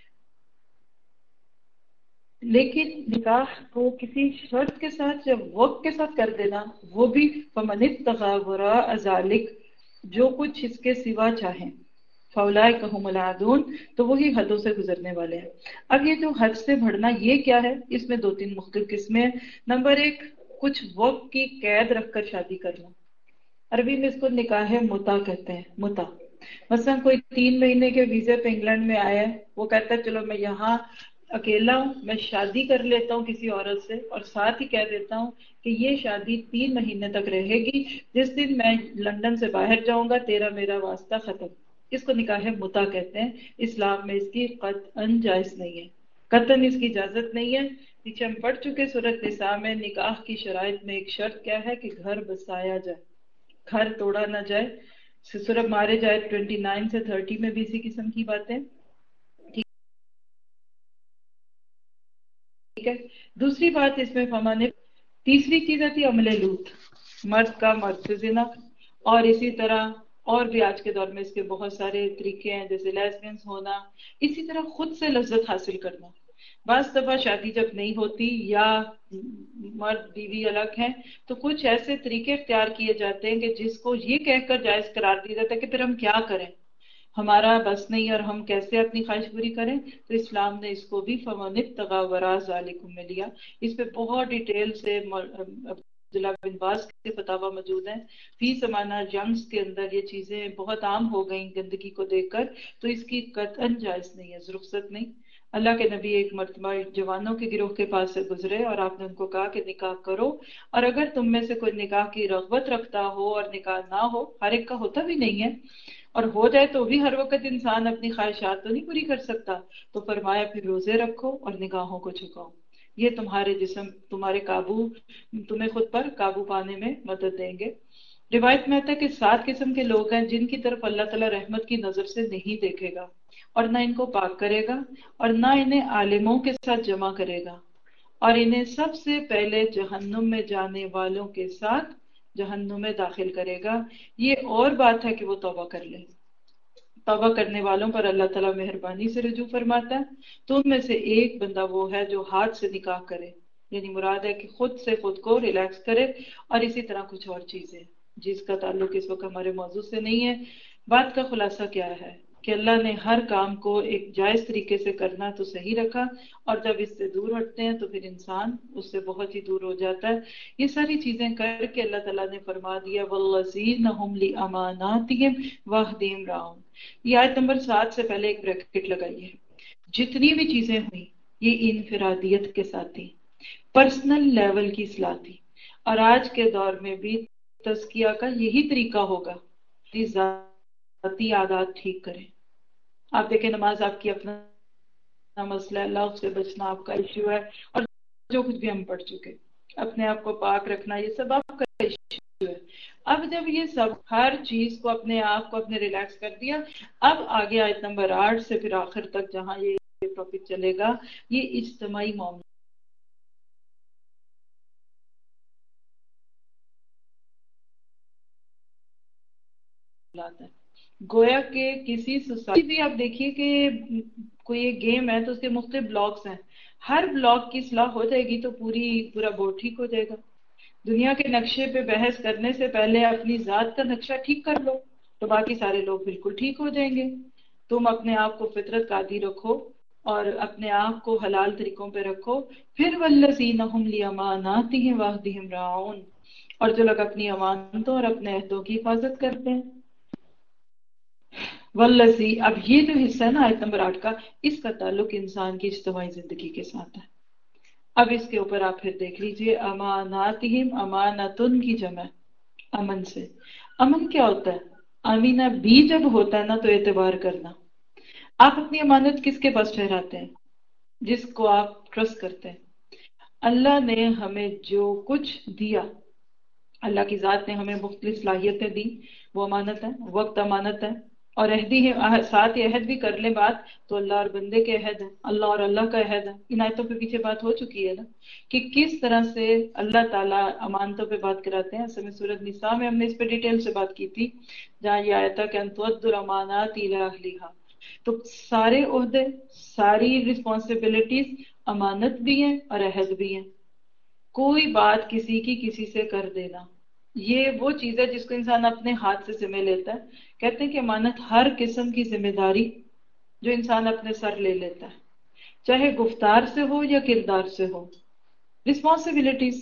لیکن نکاح کو کسی شرط کے ساتھ یا وقت کے ساتھ کر دینا، وہ بھی فمن ابتغى وراء ذلك، جو کچھ اس کے سوا چاہیں، فاولئک هم العادون، تو وہی حدوں سے گزرنے والے ہیں۔ اب یہ جو حد سے بڑھنا یہ کیا ہے؟ اس میں 2-3 مختلف قسمیں ہیں۔ نمبر 1، کچھ وقت کی قید رکھ کر شادی کرنا، عربی میں اس کو نکاح متع کہتے ہیں، متع۔ مثلا کوئی 3 مہینے کے ویزے پہ انگلینڈ میں آیا ہے، وہ کہتا ہے چلو میں یہاں اکیلا ہوں، میں شادی کر لیتا ہوں کسی عورت سے، اور ساتھ ہی کہہ دیتا ہوں کہ یہ شادی 3 مہینے تک رہے گی، جس دن میں لندن سے باہر جاؤں گا تیرا میرا واسطہ ختم۔ اس کو نکاح متع کہتے ہیں۔ اسلام میں اس کی قطعاً جائز نہیں ہے، قطعاً اس کی اجازت نہیں ہے۔ پیچھے ہم پڑھ چکے سورۃ نساء میں نکاح کی شرائط میں ایک شرط کیا ہے کہ گھر بسایا جائے، گھر توڑا نہ جائے۔ سورۃ مارج آیت 29 سے 30 میں بھی اسی قسم کی باتیں۔ ٹھیک ہے، دوسری بات اس میں تیسری چیز آتی ہے عمل لوط، مرد کا مرد سے زنا، اور اسی طرح اور بھی آج کے دور میں اس کے بہت سارے طریقے ہیں، جیسے لیسبینس ہونا، اسی طرح خود سے لذت حاصل کرنا۔ بعض دفعہ شادی جب نہیں ہوتی یا مرد بیوی الگ ہیں تو کچھ ایسے طریقے اختیار کیے جاتے ہیں کہ جس کو یہ کہہ کر جائز قرار دیا جاتا ہے کہ پھر ہم کیا کریں، ہمارا بس نہیں اور ہم کیسے اپنی خواہش پوری کریں۔ تو اسلام نے اس کو بھی فمن ابتغى وراء ذلك میں لیا۔ اس پہ بہت ڈیٹیل سے عبداللہ بن باز کے فتاوی موجود ہیں۔ فی زمانہ ینگز کے اندر یہ چیزیں بہت عام ہو گئیں گندگی کو دیکھ کر، تو اس کی قطعاً جائز نہیں ہے، رخصت نہیں۔ اللہ کے نبی ایک مرتبہ جوانوں کے گروہ کے پاس سے گزرے اور آپ نے ان کو کہا کہ نکاح کرو، اور اگر تم میں سے کوئی نکاح کی رغبت رکھتا ہو اور نکاح نہ ہو، ہر ایک کا ہوتا بھی نہیں ہے، اور ہو جائے تو بھی ہر وقت انسان اپنی خواہشات تو نہیں پوری کر سکتا، تو فرمایا پھر روزے رکھو اور نگاہوں کو جھکاؤ، یہ تمہارے جسم تمہیں خود پر قابو پانے میں مدد دیں گے۔ روایت میں آتا ہے کہ 7 قسم کے لوگ ہیں جن کی طرف اللہ تعالیٰ رحمت کی نظر سے نہیں دیکھے گا، اور نہ ان کو پاک کرے گا، اور نہ انہیں عالموں کے ساتھ جمع کرے گا، اور انہیں سب سے پہلے جہنم میں جانے والوں کے ساتھ جہنم میں داخل کرے گا۔ یہ اور بات ہے کہ وہ توبہ کر لے، توبہ کرنے والوں پر اللہ تعالیٰ مہربانی سے رجوع فرماتا ہے۔ تو ان میں سے ایک بندہ وہ ہے جو ہاتھ سے نکاح کرے، یعنی مراد ہے کہ خود سے خود کو ریلیکس کرے، اور اسی طرح کچھ اور چیزیں جس کا تعلق اس وقت ہمارے موضوع سے نہیں ہے۔ بات کا خلاصہ کیا ہے؟ کہ اللہ نے ہر کام کو ایک جائز طریقے سے کرنا تو صحیح رکھا، اور جب اس سے دور ہٹتے ہیں تو پھر انسان اس سے بہت ہی دور ہو جاتا ہے۔ یہ ساری چیزیں کر کے اللہ تعالیٰ نے فرما دیا وَالَّذِينَ هُمْ لِأَمَانَاتِهِمْ وَعْهْدِهِمْ رَاعُونَ۔ یہ آیت نمبر 7 سے پہلے ایک بریکٹ لگائیے۔ جتنی بھی چیزیں ہوئی یہ انفرادیت کے ساتھ تھی، پرسنل لیول کی اصلاح تھی، اور آج کے دور میں بھی تزکیہ کا یہی طریقہ ہوگا کہ ذاتی عادات ٹھیک کریں۔ آپ دیکھیں نماز آپ کی اپنا مسئلہ ہے، اللہ سے بچنا آپ کا ایشو ہے، اور جو کچھ بھی ہم پڑھ چکے، اپنے آپ کو پاک رکھنا، یہ سب آپ کا ایشو ہے۔ اب جب یہ سب ہر چیز کو اپنے آپ کو اپنے ریلیکس کر دیا، اب آگے آیت نمبر 8 سے پھر آخر تک جہاں یہ ٹاپک چلے گا، یہ اجتماعی معاملات ہے۔ گویا کہ کسی سوسائٹی بھی آپ دیکھیے کہ کوئی ایک گیم ہے تو اس کے مختلف بلاکس ہیں، ہر بلاک کی اصلاح ہو جائے گی تو پورا بورڈ ٹھیک ہو جائے گا۔ دنیا کے نقشے پہ بحث کرنے سے پہلے اپنی ذات کا نقشہ ٹھیک کر لو تو باقی سارے لوگ بالکل ٹھیک ہو جائیں گے۔ تم اپنے آپ کو فطرت کا عادی رکھو اور اپنے آپ کو حلال طریقوں پہ رکھو، پھر والذین ہم لاماناتہم وعہدہم راعون، اور جو لوگ اپنی امانتوں اور اپنے عہدوں کی حفاظت کرتے ہیں۔ والذی، اب یہ جو حصہ ہے نا آیت نمبر 8 کا، اس کا تعلق انسان کی اجتماعی زندگی کے ساتھ ہے۔ اب اس کے اوپر آپ پھر دیکھ لیجئے، اماناتہم، امانتن کی جمع امن سے۔ امن کیا ہوتا ہے؟ امینہ بھی جب ہوتا ہے نا تو اعتبار کرنا۔ آپ اپنی امانت کس کے پاس ٹھہراتے ہیں؟ جس کو آپ ٹرسٹ کرتے ہیں۔ اللہ نے ہمیں جو کچھ دیا، اللہ کی ذات نے ہمیں مختلف صلاحیتیں دی، وہ امانت ہے۔ وقت امانت ہے، اور عہدی ہے، ساتھ ہی عہد بھی کر لیں بات تو اللہ اور بندے کے عہد ہے، اللہ اور اللہ کا عہد ہے۔ ان آیتوں پہ پیچھے بات ہو چکی ہے نا کہ کس طرح سے اللہ تعالیٰ امانتوں پہ بات کراتے ہیں۔ اصل میں سورۃ نساء میں ہم نے اس پہ ڈیٹیل سے بات کی تھی، جہاں یہ آیت ہے کہ ان تؤدوا الامانات الی اہلھا، تو سارے عہدے، ساری رسپانسبلٹیز امانت بھی ہیں اور عہد بھی ہیں۔ کوئی بات کسی کی کسی سے کر دینا، یہ وہ چیز ہے جس کو انسان اپنے ہاتھ سے ذمہ لیتا ہے۔ کہتے ہیں کہ امانت ہر قسم کی ذمہ داری جو انسان اپنے سر لے لیتا ہے، چاہے گفتار سے ہو یا کردار سے ہو۔ رسپانسبلٹیز،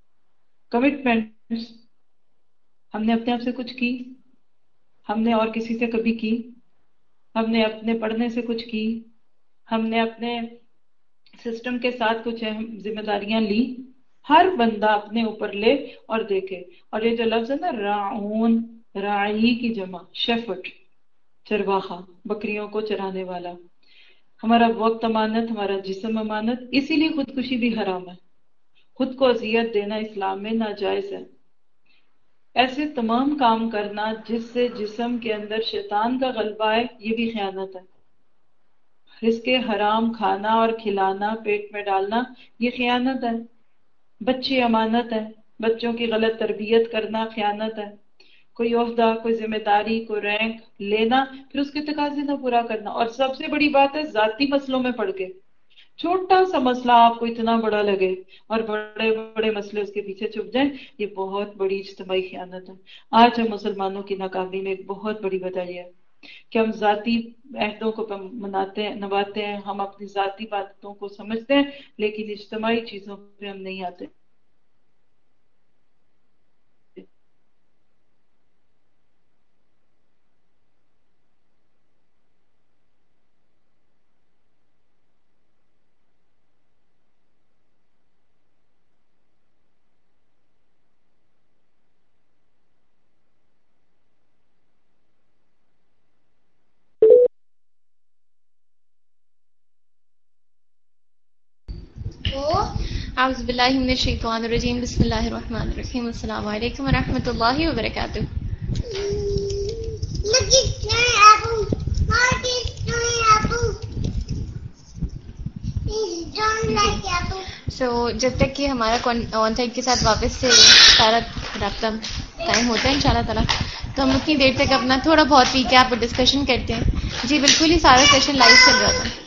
کمٹمنٹس، ہم نے اپنے آپ سے کچھ کی، ہم نے اور کسی سے کبھی کی، ہم نے اپنے پڑھنے سے کچھ کی، ہم نے اپنے سسٹم کے ساتھ کچھ اہم ذمہ داریاں لی، ہر بندہ اپنے اوپر لے اور دیکھے۔ اور یہ جو لفظ ہے نا راعون، راعی کی جمع شیفرڈ، چرواہا، بکریوں کو چرانے والا۔ ہمارا وقت امانت، ہمارا جسم امانت، اسی لیے خودکشی بھی حرام ہے۔ خود کو اذیت دینا اسلام میں ناجائز ہے۔ ایسے تمام کام کرنا جس سے جسم کے اندر شیطان کا غلبہ ہے، یہ بھی خیانت ہے۔ رزق حرام کھانا اور کھلانا، پیٹ میں ڈالنا، یہ خیانت ہے۔ بچے امانت ہے، بچوں کی غلط تربیت کرنا خیانت ہے۔ کوئی عہدہ، کوئی ذمہ داری، کوئی رینک لینا، پھر اس کے تقاضے نہ پورا کرنا، اور سب سے بڑی بات ہے ذاتی مسئلوں میں پڑ کے چھوٹا سا مسئلہ آپ کو اتنا بڑا لگے اور بڑے بڑے مسئلے اس کے پیچھے چھپ جائیں، یہ بہت بڑی اجتماعی خیانت ہے۔ آج ہم مسلمانوں کی ناکامی میں ایک بہت بڑی وجہ یہ ہے کہ ہم ذاتی عہدوں کو نبھاتے ہیں، ہم اپنی ذاتی باتوں کو سمجھتے ہیں، لیکن اجتماعی چیزوں پہ ہم نہیں آتے۔ اعوذ باللہ من الشیطان الرجیم، بسم اللہ الرحمن الرحیم، السلام علیکم ورحمۃ اللہ وبرکاتہ۔ جب تک کہ ہمارا آن سائٹ کے ساتھ واپس سے سارا رابطہ ٹائم ہوتا ہے انشاءاللہ تعالیٰ، تو ہم اتنی دیر تک اپنا تھوڑا بہت ریکیپ اور ڈسکشن کرتے ہیں۔ جی بالکل ہی سارا سیشن لائیو چل رہا تھا۔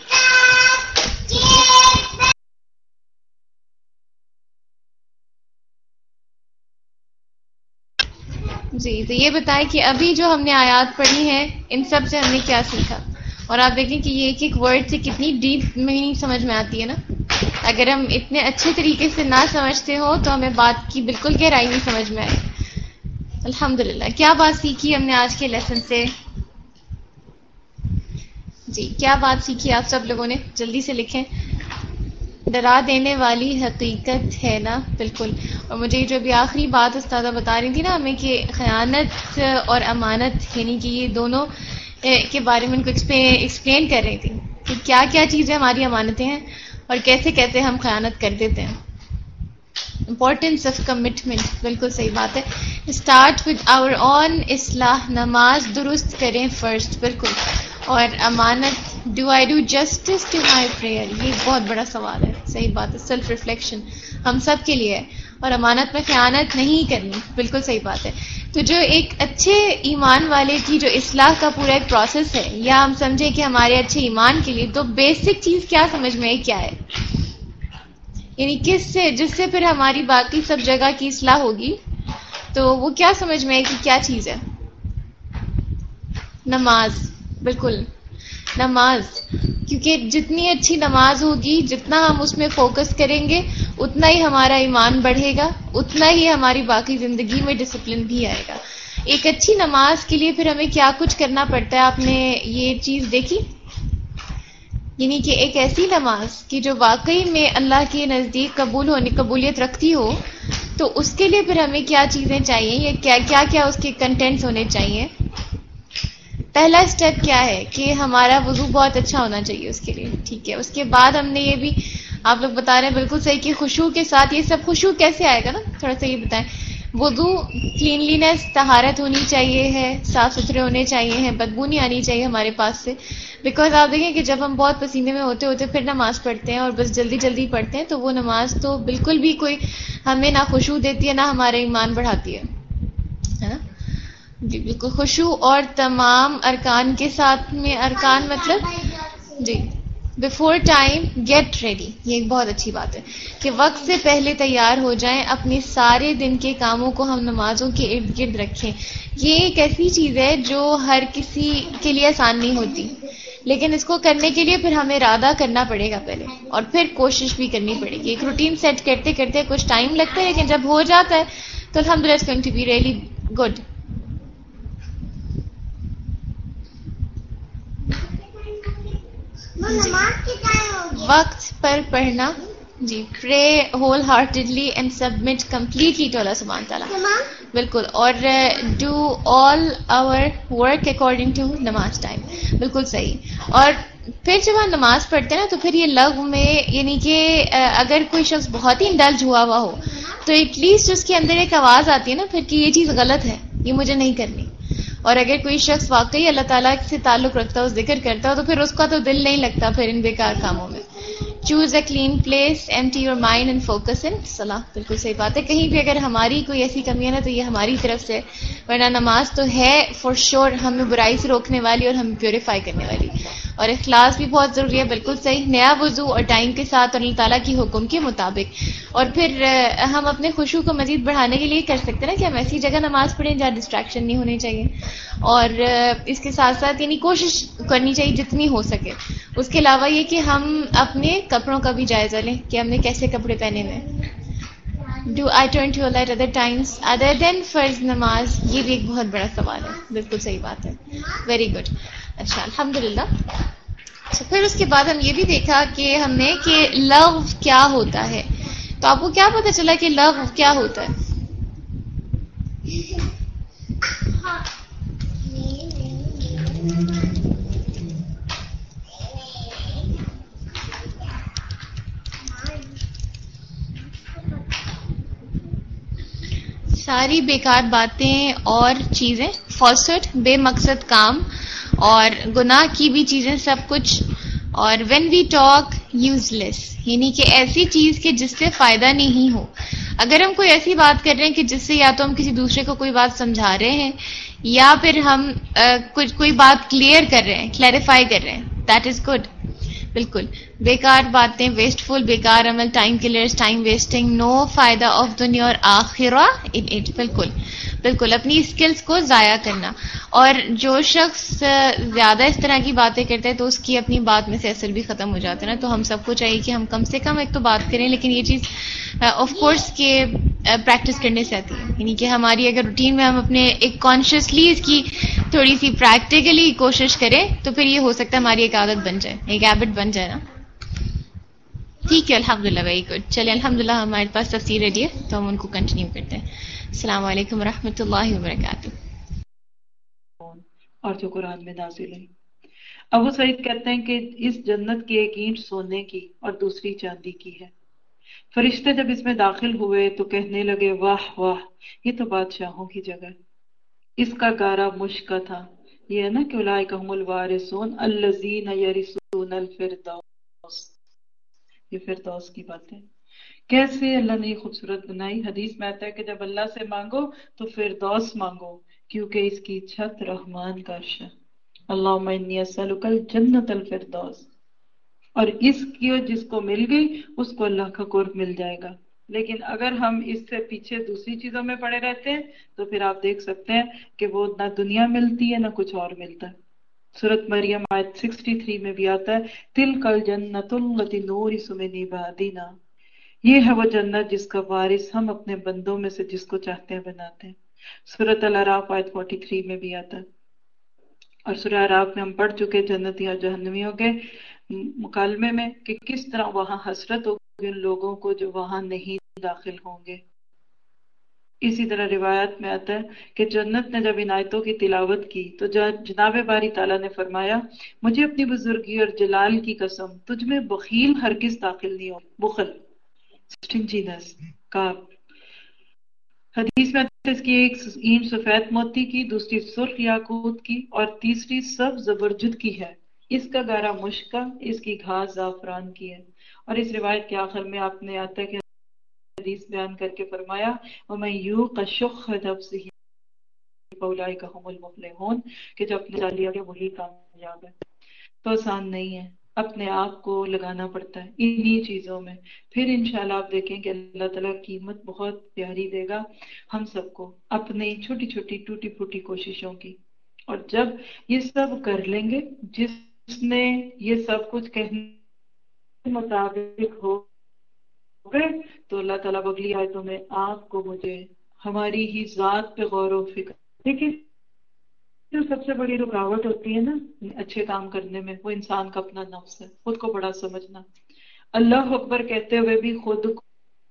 جی تو یہ بتائیں کہ ابھی جو ہم نے آیات پڑھی ہیں ان سب سے ہم نے کیا سیکھا؟ اور آپ دیکھیں کہ یہ ایک ایک ورڈ سے کتنی ڈیپ میننگ سمجھ میں آتی ہے نا. اگر ہم اتنے اچھے طریقے سے نہ سمجھتے ہو تو ہمیں بات کی بالکل گہرائی نہیں سمجھ میں آئے. الحمدللہ. کیا بات سیکھی ہم نے آج کے لیسن سے؟ جی کیا بات سیکھی آپ سب لوگوں نے؟ جلدی سے لکھیں. ڈرا دینے والی حقیقت ہے نا. بالکل. اور مجھے جو ابھی آخری بات استاذہ بتا رہی تھی نا ہمیں کہ خیانت اور امانت یعنی کہ یہ دونوں کے بارے میں ان کو ایکسپلین کر رہی تھی کہ کیا کیا چیزیں ہماری امانتیں ہیں اور کیسے کیسے ہم خیانت کر دیتے ہیں. Importance of commitment. بالکل صحیح بات ہے. اسٹارٹ ود آور اون اصلاح. نماز درست کریں فرسٹ. بالکل. اور امانت. Do I do justice to my prayer. یہ بہت بڑا سوال ہے. صحیح بات ہے. سیلف ریفلیکشن ہم سب کے لیے ہے. اور امانت میں خیانت نہیں کرنی. بالکل صحیح بات ہے. تو جو ایک اچھے ایمان والے کی جو اصلاح کا پورا ایک پروسیس ہے یا ہم سمجھیں کہ ہمارے اچھے ایمان کے لیے تو بیسک چیز کیا سمجھ میں کیا ہے؟ یعنی کس سے جس سے پھر ہماری باقی سب جگہ کی اصلاح ہوگی تو وہ کیا سمجھ میں ہے کہ کیا چیز ہے؟ نماز. بالکل نماز. کیونکہ جتنی اچھی نماز ہوگی جتنا ہم اس میں فوکس کریں گے اتنا ہی ہمارا ایمان بڑھے گا, اتنا ہی ہماری باقی زندگی میں ڈسپلن بھی آئے گا. ایک اچھی نماز کے لیے پھر ہمیں کیا کچھ کرنا پڑتا ہے؟ آپ نے یہ چیز دیکھی؟ یعنی کہ ایک ایسی نماز کہ جو واقعی میں اللہ کے نزدیک قبولیت رکھتی ہو تو اس کے لیے پھر ہمیں کیا چیزیں چاہیے یا کیا کیا اس کے کنٹینٹس ہونے چاہیے؟ پہلا سٹیپ کیا ہے کہ ہمارا وضو بہت اچھا ہونا چاہیے اس کے لیے. ٹھیک ہے. اس کے بعد ہم نے یہ بھی آپ لوگ بتا رہے ہیں بالکل صحیح کہ خشوع کے ساتھ یہ سب خشوع کیسے آئے گا نا تھوڑا سا یہ بتائیں. وضو کلینلینس طہارت ہونی چاہیے ہے, صاف ستھرے ہونے چاہیے ہیں, بدبو نہیں آنی چاہیے ہمارے پاس سے. بیکاز آپ دیکھیں کہ جب ہم بہت پسینے میں ہوتے پھر نماز پڑھتے ہیں اور بس جلدی جلدی پڑھتے ہیں تو وہ نماز تو بالکل بھی کوئی ہمیں نہ خشوع دیتی ہے نہ ہمارا ایمان بڑھاتی ہے نا. جی بالکل. خشوع اور تمام ارکان کے ساتھ میں, ارکان مطلب جی بفور ٹائم گیٹ ریڈی. یہ ایک بہت اچھی بات ہے کہ وقت سے پہلے تیار ہو جائیں. اپنے سارے دن کے کاموں کو ہم نمازوں کے ارد گرد رکھیں. یہ ایک ایسی چیز ہے جو ہر کسی کے لیے آسان نہیں ہوتی, لیکن اس کو کرنے کے لیے پھر ہمیں ارادہ کرنا پڑے گا پہلے اور پھر کوشش بھی کرنی پڑے گی. ایک روٹین سیٹ کرتے کرتے کچھ ٹائم لگتا ہے لیکن جب ہو جاتا ہے تو الحمدللہ it's going to be really good. وقت پر پڑھنا. جی pray wholeheartedly and submit completely to اللہ سبحانہ تعالیٰ. بالکل. اور do all our work according to نماز ٹائم. بالکل صحیح. اور پھر جب ہم نماز پڑھتے ہیں نا تو پھر یہ لغو میں یعنی کہ اگر کوئی شخص بہت ہی انڈلج ہوا ہو تو ایٹ لیسٹ اس کے اندر ایک آواز آتی ہے نا پھر کہ یہ چیز غلط ہے, یہ مجھے نہیں کرنی. اور اگر کوئی شخص واقعی اللہ تعالیٰ سے تعلق رکھتا ہو, ذکر کرتا ہو تو پھر اس کا تو دل نہیں لگتا پھر ان بیکار کاموں میں. Choose a clean place, empty your mind and focus on salah. بالکل صحیح بات ہے. کہیں بھی اگر ہماری کوئی ایسی کمی ہے نا تو یہ ہماری طرف سے, ورنہ نماز تو ہے فار شور ہمیں برائی سے روکنے والی اور ہمیں پیوریفائی کرنے والی. اور اخلاص بھی بہت ضروری ہے. بالکل صحیح. نیا وضو اور ٹائم کے ساتھ اور اللہ تعالیٰ کی حکم کے مطابق. اور پھر ہم اپنے خشوع کو مزید بڑھانے کے لیے کر سکتے ہیں نا کہ ہم ایسی جگہ نماز پڑھیں جہاں ڈسٹریکشن نہیں ہونے چاہیے. اور اس کے ساتھ ساتھ یعنی کوشش کرنی چاہیے جتنی ہو سکے. اس کے علاوہ یہ کہ ہم اپنے کپڑوں کا بھی جائزہ لیں کہ ہم نے کیسے کپڑے پہنے ہوئے. Do I turn to Allah other times other than farz namaz. یہ بھی ایک بہت بڑا سوال ہے. بالکل صحیح بات ہے. Very good. اچھا الحمدللہ. پھر اس کے بعد ہم یہ بھی دیکھا کہ ہم نے کہ لغو کیا ہوتا ہے. تو آپ کو کیا پتہ چلا کہ لغو کیا ہوتا ہے؟ ساری بیکار باتیں اور چیزیں, فالسہڈ, بے مقصد کام اور گناہ کی بھی چیزیں سب کچھ. اور وین وی ٹاک یوز لیس, یعنی کہ ایسی چیز کہ جس سے فائدہ نہیں ہو. اگر ہم کوئی ایسی بات کر رہے ہیں کہ جس سے یا تو ہم کسی دوسرے کو کوئی بات سمجھا رہے ہیں یا پھر ہم کوئی بات کلیئر کر رہے ہیں, کلیریفائی کر رہے ہیں, دیٹ از گڈ. بالکل بیکار باتیں، ویسٹفل، بیکار عمل، time killers, time wasting, no فائدہ آف دنیا اور آخرہ ان اٹ. بالکل بالکل اپنی اسکلز کو ضائع کرنا. اور جو شخص زیادہ اس طرح کی باتیں کرتا ہے تو اس کی اپنی بات میں سے اثر بھی ختم ہو جاتا ہے نا. تو ہم سب کو چاہیے کہ ہم کم سے کم ایک تو بات کریں، لیکن یہ چیز آف کورس کہ پریکٹس کرنے سے آتی ہے. یعنی کہ ہماری اگر روٹین میں ہم اپنے ایک کانشیسلی اس کی تھوڑی سی پریکٹیکلی کوشش کریں تو پھر یہ ہو سکتا ہے ہماری ایک عادت بن جائے، ایک ہیبٹ بن جائے نا. ٹھیک ہے الحمدللہ، ویری گڈ. چلے الحمدللہ ہمارے پاس تفسیر ریڈی ہے تو ہم ان کو کنٹینیو کرتے ہیں. السلام علیکم ورحمۃ اللہ وبرکاتہ. اور جو قرآن میں نازل ہے. ابو سعید کہتے ہیں کہ اس جنت کی ایک اینٹ سونے کی اور دوسری چاندی کی ہے. فرشتے جب اس میں داخل ہوئے تو کہنے لگے واہ واہ، یہ تو بادشاہوں کی جگہ. اس کا گارا مشک کا تھا. یہ ہے نا کہ اولئک هم الوارثون الذین یرثون الفردوس. یہ فردوس کی بات ہے. کیسے اللہ نے یہ خوبصورت بنائی. حدیث میں آتا ہے کہ جب اللہ سے مانگو تو فردوس مانگو، کیونکہ اس کی چھت رحمان کا عرش ہے. اللہم انی اسألک الجنت الفردوس. اور اس کی جس کو مل گئی اس کو اللہ کا قرب مل جائے گا. لیکن اگر ہم اس سے پیچھے دوسری چیزوں میں پڑے رہتے ہیں تو پھر آپ دیکھ سکتے ہیں کہ وہ نہ دنیا ملتی ہے نہ کچھ اور ملتا ہے. سورۃ مریم آیت 63 میں بھی آتا ہے تلک الجنۃ التی نورث من عبادنا. یہ ہے وہ جنت جس کا وارث ہم اپنے بندوں میں سے جس کو چاہتے ہیں بناتے ہیں. سورۃ الاعراف آیت 43 میں بھی آتا ہے. اور سورہ اعراف میں ہم پڑھ چکے جنتی اور جہنمیوں کے مکالمے میں کہ کس طرح وہاں حسرت ہوگی ان لوگوں کو جو وہاں نہیں داخل ہوں گے. اسی طرح روایت میں آتا ہے کہ جنت نے جب ان آیتوں کی تلاوت کی تو جناب باری تعالیٰ نے فرمایا مجھے اپنی بزرگی اور جلال کی قسم تجھ میں بخیل ہرگز داخل نہیں ہو. بخل، سٹنجینس کا. حدیث میں اس کی ایک اینٹ سفید موتی کی، دوسری سرخ یاقوت کی اور تیسری سبز زبرجد کی ہے. اس کا گارا مشک کا، اس کی گھاس زعفران کی ہے. اور اس روایت کے آخر میں آپ نے آتا ہے کہ حدیث بیان کر کے فرمایا وَمَن یُوقَ شُحَّ نَفْسِهِ فَأُولَٰئِکَ هُمُ الْمُفْلِحُونَ کہ جو اپنے جان لیا گیا وہی کامیاب ہے. تو آسان نہیں ہے، اپنے آپ کو لگانا پڑتا ہے انہی چیزوں میں. پھر انشاءاللہ آپ دیکھیں کہ اللہ تعالیٰ قیمت بہت پیاری دے گا ہم سب کو اپنی چھوٹی چھوٹی ٹوٹی پھوٹی کوششوں کی. اور جب یہ سب کر لیں گے، جس نے یہ سب کچھ کہنے کے مطابق ہو گئے تو اللہ تعالیٰ اگلی آیتوں میں آپ کو مجھے ہماری ہی ذات پہ غور و فکر. لیکن جو سب سے بڑی رکاوٹ ہوتی ہے نا اچھے کام کرنے میں وہ انسان کا اپنا نفس ہے، خود کو بڑا سمجھنا. اللہ اکبر کہتے ہوئے بھی خود کو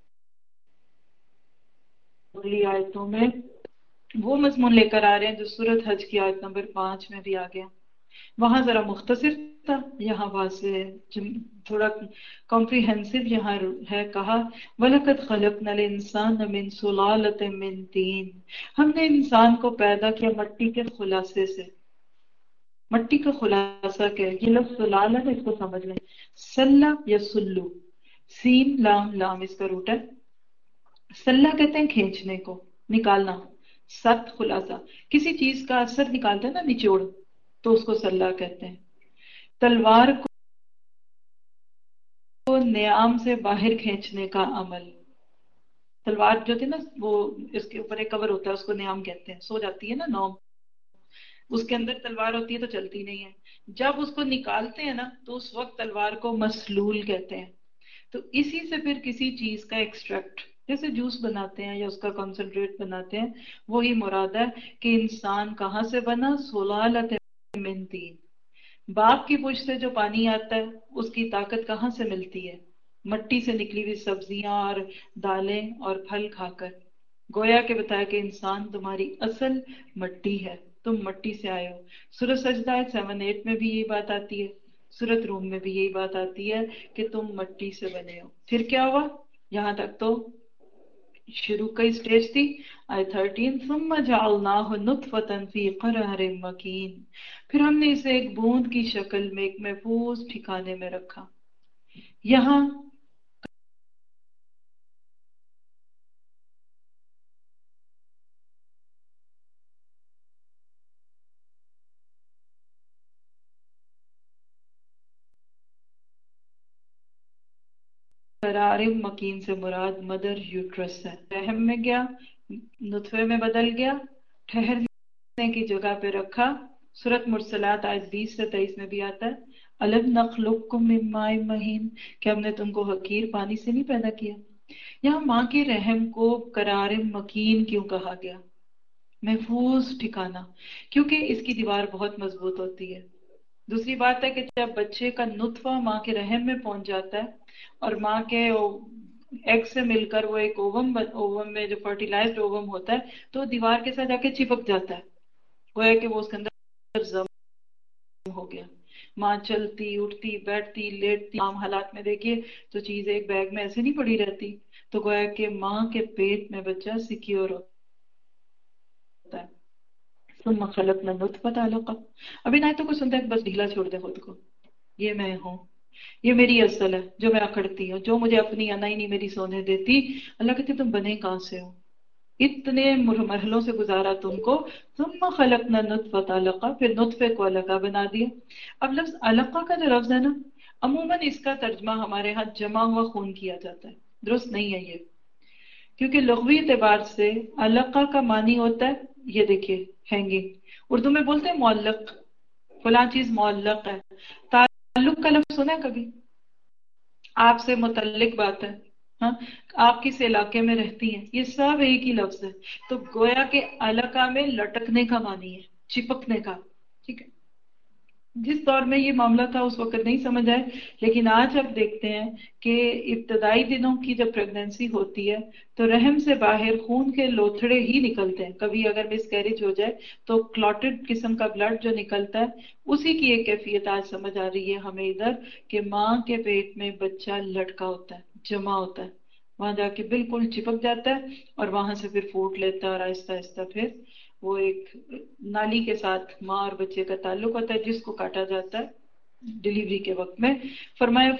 اگلی آیتوں میں وہ مضمون لے کر آ رہے ہیں جو سورۃ حج کی آیت نمبر 5 میں بھی آ گیا. وہاں ذرا مختصر تھا، یہاں واضح ہے، تھوڑا کمپریہنسو یہاں ہے. کہا وَلَقَدْ خَلَقْنَا الْإِنسَانَ مِنْ سُلَالَةٍ مِنْ طِينٍ. ہم نے انسان کو پیدا کیا مٹی کے خلاصے سے. مٹی کا خلاصہ کیا ہے؟ یہ لفظ سلالہ ہے، اس کو سمجھ لیں. سلہ یا سلو، سین لام لام اس کا روٹ ہے. سلہ کہتے ہیں کھینچنے کو، نکالنا. ست خلاصہ، کسی چیز کا اثر نکالتے ہیں نا نچوڑ، تو اس کو سلہ کہتے ہیں. تلوار کو نیام سے باہر کھینچنے کا عمل. تلوار جو تھی نا وہ اس کے اوپر ایک کور ہوتا ہے، اس کو نیام کہتے ہیں. سو جاتی ہے نا نوم، اس کے اندر تلوار ہوتی ہے تو چلتی نہیں ہے. جب اس کو نکالتے ہیں نا تو اس وقت تلوار کو مسلول کہتے ہیں. تو اسی سے پھر کسی چیز کا ایکسٹریکٹ جیسے جوس بناتے ہیں یا اس کا کنسنٹریٹ بناتے ہیں، وہی مراد ہے کہ انسان کہاں سے بنا؟ سلالۃ من طین. باغ کی پشت سے جو پانی آتا ہے اس کی طاقت کہاں سے ملتی ہے؟ مٹی سے نکلی ہوئی سبزیاں اور دالیں اور پھل کھا کر. گویا کہ بتایا کہ انسان تمہاری اصل مٹی ہے، تم مٹی سے آئے ہو. سورۃ سجدہ 7-8 میں بھی یہی بات آتی ہے، سورۃ روم میں بھی یہی بات آتی ہے کہ تم مٹی سے بنے ہو. پھر کیا ہوا؟ یہاں تک تو شروع کی سٹیج تھی. آیت 13 ثم جعلناہ نطفۃ فی قرار مکین. پھر ہم نے اسے ایک بوند کی شکل میں ایک محفوظ ٹھکانے میں رکھا. یہاں قرار مکین سے مراد مدر یوٹرس ہے. رحم میں گیا، نطفے میں بدل گیا، ٹھہرنے کی جگہ پہ رکھا. سورۃ مرسلات آیت 20 سے 23 میں بھی آتا ہے الم نخلقکم من ماء مہین، کہ ہم نے تم کو حقیر پانی سے نہیں پیدا کیا. یہاں ماں کے رحم کو قرار مکین کیوں کہا گیا؟ محفوظ ٹھکانہ، کیونکہ اس کی دیوار بہت مضبوط ہوتی ہے. دوسری بات ہے کہ جب بچے کا نطفہ ماں کے رحم میں پہنچ جاتا ہے اور ماں کے ایگ سے مل کر وہ ایک اووم میں جو فرٹیلائزڈ اووم ہوتا ہے تو دیوار کے ساتھ جا کے چپک جاتا ہے، وہ ہے کہ وہ اس کے اندر ضم ہو گیا. ماں چلتی اٹھتی بیٹھتی لیٹتی عام حالات میں دیکھیے تو چیز ایک بیگ میں ایسے نہیں پڑی رہتی، تو گویا کہ ماں کے پیٹ میں بچہ سیکیور ہوتا ہے. ثم خلقنا النطفة علقة. ابھی نہ تو کوئی سنتا ہے بس ڈھیلا چھوڑ دے خود کو، یہ میں ہوں، یہ میری اصل ہے جو میں اکڑتی ہوں، جو مجھے اپنی انا ہی نہیں میری سونے دیتی. اللہ کہتے تم بنے کہاں سے ہو؟ اتنے مرحلوں سے گزارا تم کو. ثم خلقنا النطفة علقة، پھر نطفے کو علقہ بنا دیا. اب لفظ علقہ کا جو لفظ ہے نا، عموماً اس کا ترجمہ ہمارے ہاں جمع ہوا خون کیا جاتا ہے. درست نہیں ہے یہ، کیونکہ لغوی اعتبار سے علقہ کا معنی ہوتا ہے، یہ دیکھیے ہینگنگ. اردو میں بولتے ہیں معلق، فلاں چیز معلق ہے. تعلق کا لفظ سنا ہے کبھی؟ آپ سے متعلق بات ہے، ہاں آپ کس علاقے میں رہتی ہیں، یہ سب ایک ہی لفظ ہے. تو گویا کہ علقہ میں لٹکنے کا معنی ہے، چپکنے کا. ٹھیک ہے، جس دور میں یہ معاملہ تھا اس وقت نہیں سمجھ آئے، لیکن آج اب دیکھتے ہیں کہ ابتدائی دنوں کی جب پریگننسی ہوتی ہے تو رحم سے باہر خون کے لوتھڑے ہی نکلتے ہیں. کبھی اگر مس کیریج ہو جائے تو کلوٹڈ قسم کا بلڈ جو نکلتا ہے، اسی کی ایک کیفیت آج سمجھ آ رہی ہے ہمیں ادھر، کہ ماں کے پیٹ میں بچہ لٹکا ہوتا ہے، جمع ہوتا ہے، وہاں جا کے بالکل چپک جاتا ہے اور وہاں سے پھر پھوٹ لیتا ہے اور آہستہ آہستہ پھر وہ ایک نالی کے ساتھ ماں اور بچے کا تعلق ہوتا ہے جس کو کاٹا جاتا ہے ڈیلیوری کے وقت میں. فرمایا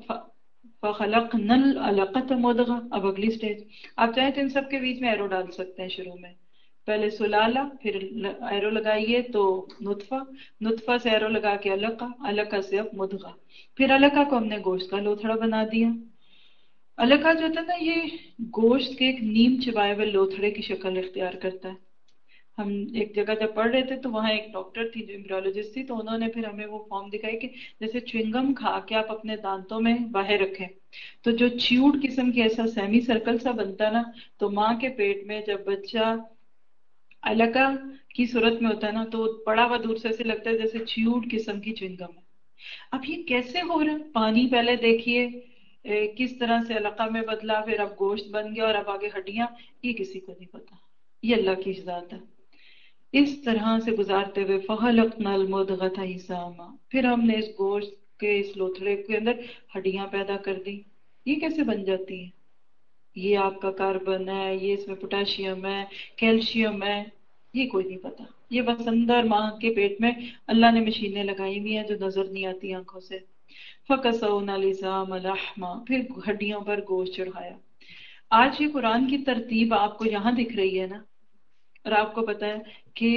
فخلقنا العلقة مضغة. اب اگلی سٹیج، آپ چاہیں تو ان سب کے بیچ میں ایرو ڈال سکتے ہیں. شروع میں پہلے سلالہ، پھر ایرو لگائیے تو نطفہ، نطفہ سے ایرو لگا کے علقہ، علقہ سے اب مضغہ. پھر علقہ کو ہم نے گوشت کا لوتھڑا بنا دیا. علقہ جو ہوتا ہے نا، یہ گوشت کے ایک نیم چبائے ہوئے لوتھڑے کی شکل اختیار کرتا ہے. ہم ایک جگہ جب پڑھ رہے تھے تو وہاں ایک ڈاکٹر تھی جو امبریولوجسٹ تھی، تو انہوں نے پھر ہمیں وہ فارم دکھائی کہ جیسے چوئنگم کھا کے آپ اپنے دانتوں میں باہر رکھیں تو جو چیوڈ قسم کی ایسا سیمی سرکل سا بنتا نا، تو ماں کے پیٹ میں جب بچہ علقہ کی صورت میں ہوتا ہے نا تو پڑا ہوا دور سے ایسے لگتا ہے جیسے چیوڈ قسم کی چوئنگم ہے. اب یہ کیسے ہو رہا ہے؟ پانی پہلے دیکھیے کس طرح سے علقہ میں بدلا، پھر اب گوشت بن گیا اور اب آگے ہڈیاں، یہ کسی کو نہیں پتا، یہ اللہ کی ذات ہے. اس طرح سے گزارتے ہوئے فخلقنا المضغة عظاما، پھر ہم نے اس گوشت کے اس لوتھڑے کے اندر ہڈیاں پیدا کر دی. یہ کیسے بن جاتی ہیں؟ یہ آپ کا کاربن ہے، یہ اس میں پوٹاشیم ہے، کیلشیم ہے، یہ کوئی نہیں پتا. یہ بس اندر ماں کے پیٹ میں اللہ نے مشینیں لگائی ہوئی ہیں جو نظر نہیں آتی آنکھوں سے. فَكَسَوْنَا الْعِظَامَ لَحْمًا، پھر ہڈیوں پر گوشت چڑھایا. آج یہ قرآن کی ترتیب آپ کو یہاں دکھ رہی ہے نا، اور آپ کو پتا ہے کہ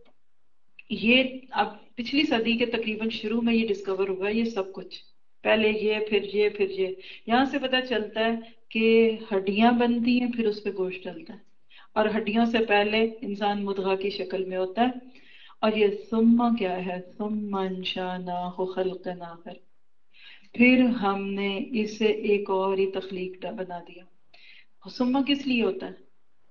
یہ اب پچھلی صدی کے تقریباً شروع میں یہ ڈسکور ہوا یہ سب کچھ، پہلے یہ پھر یہ پھر یہ. یہاں سے پتا چلتا ہے کہ ہڈیاں بنتی ہیں پھر اس پہ گوشت ڈلتا ہے، اور ہڈیوں سے پہلے انسان مضغہ کی شکل میں ہوتا ہے. اور یہ ثم کیا ہے؟ ثم انشأناه خلقا آخر، پھر ہم نے اسے ایک اور ہی تخلیق بنا دیا. ثم کس لیے ہوتا ہے؟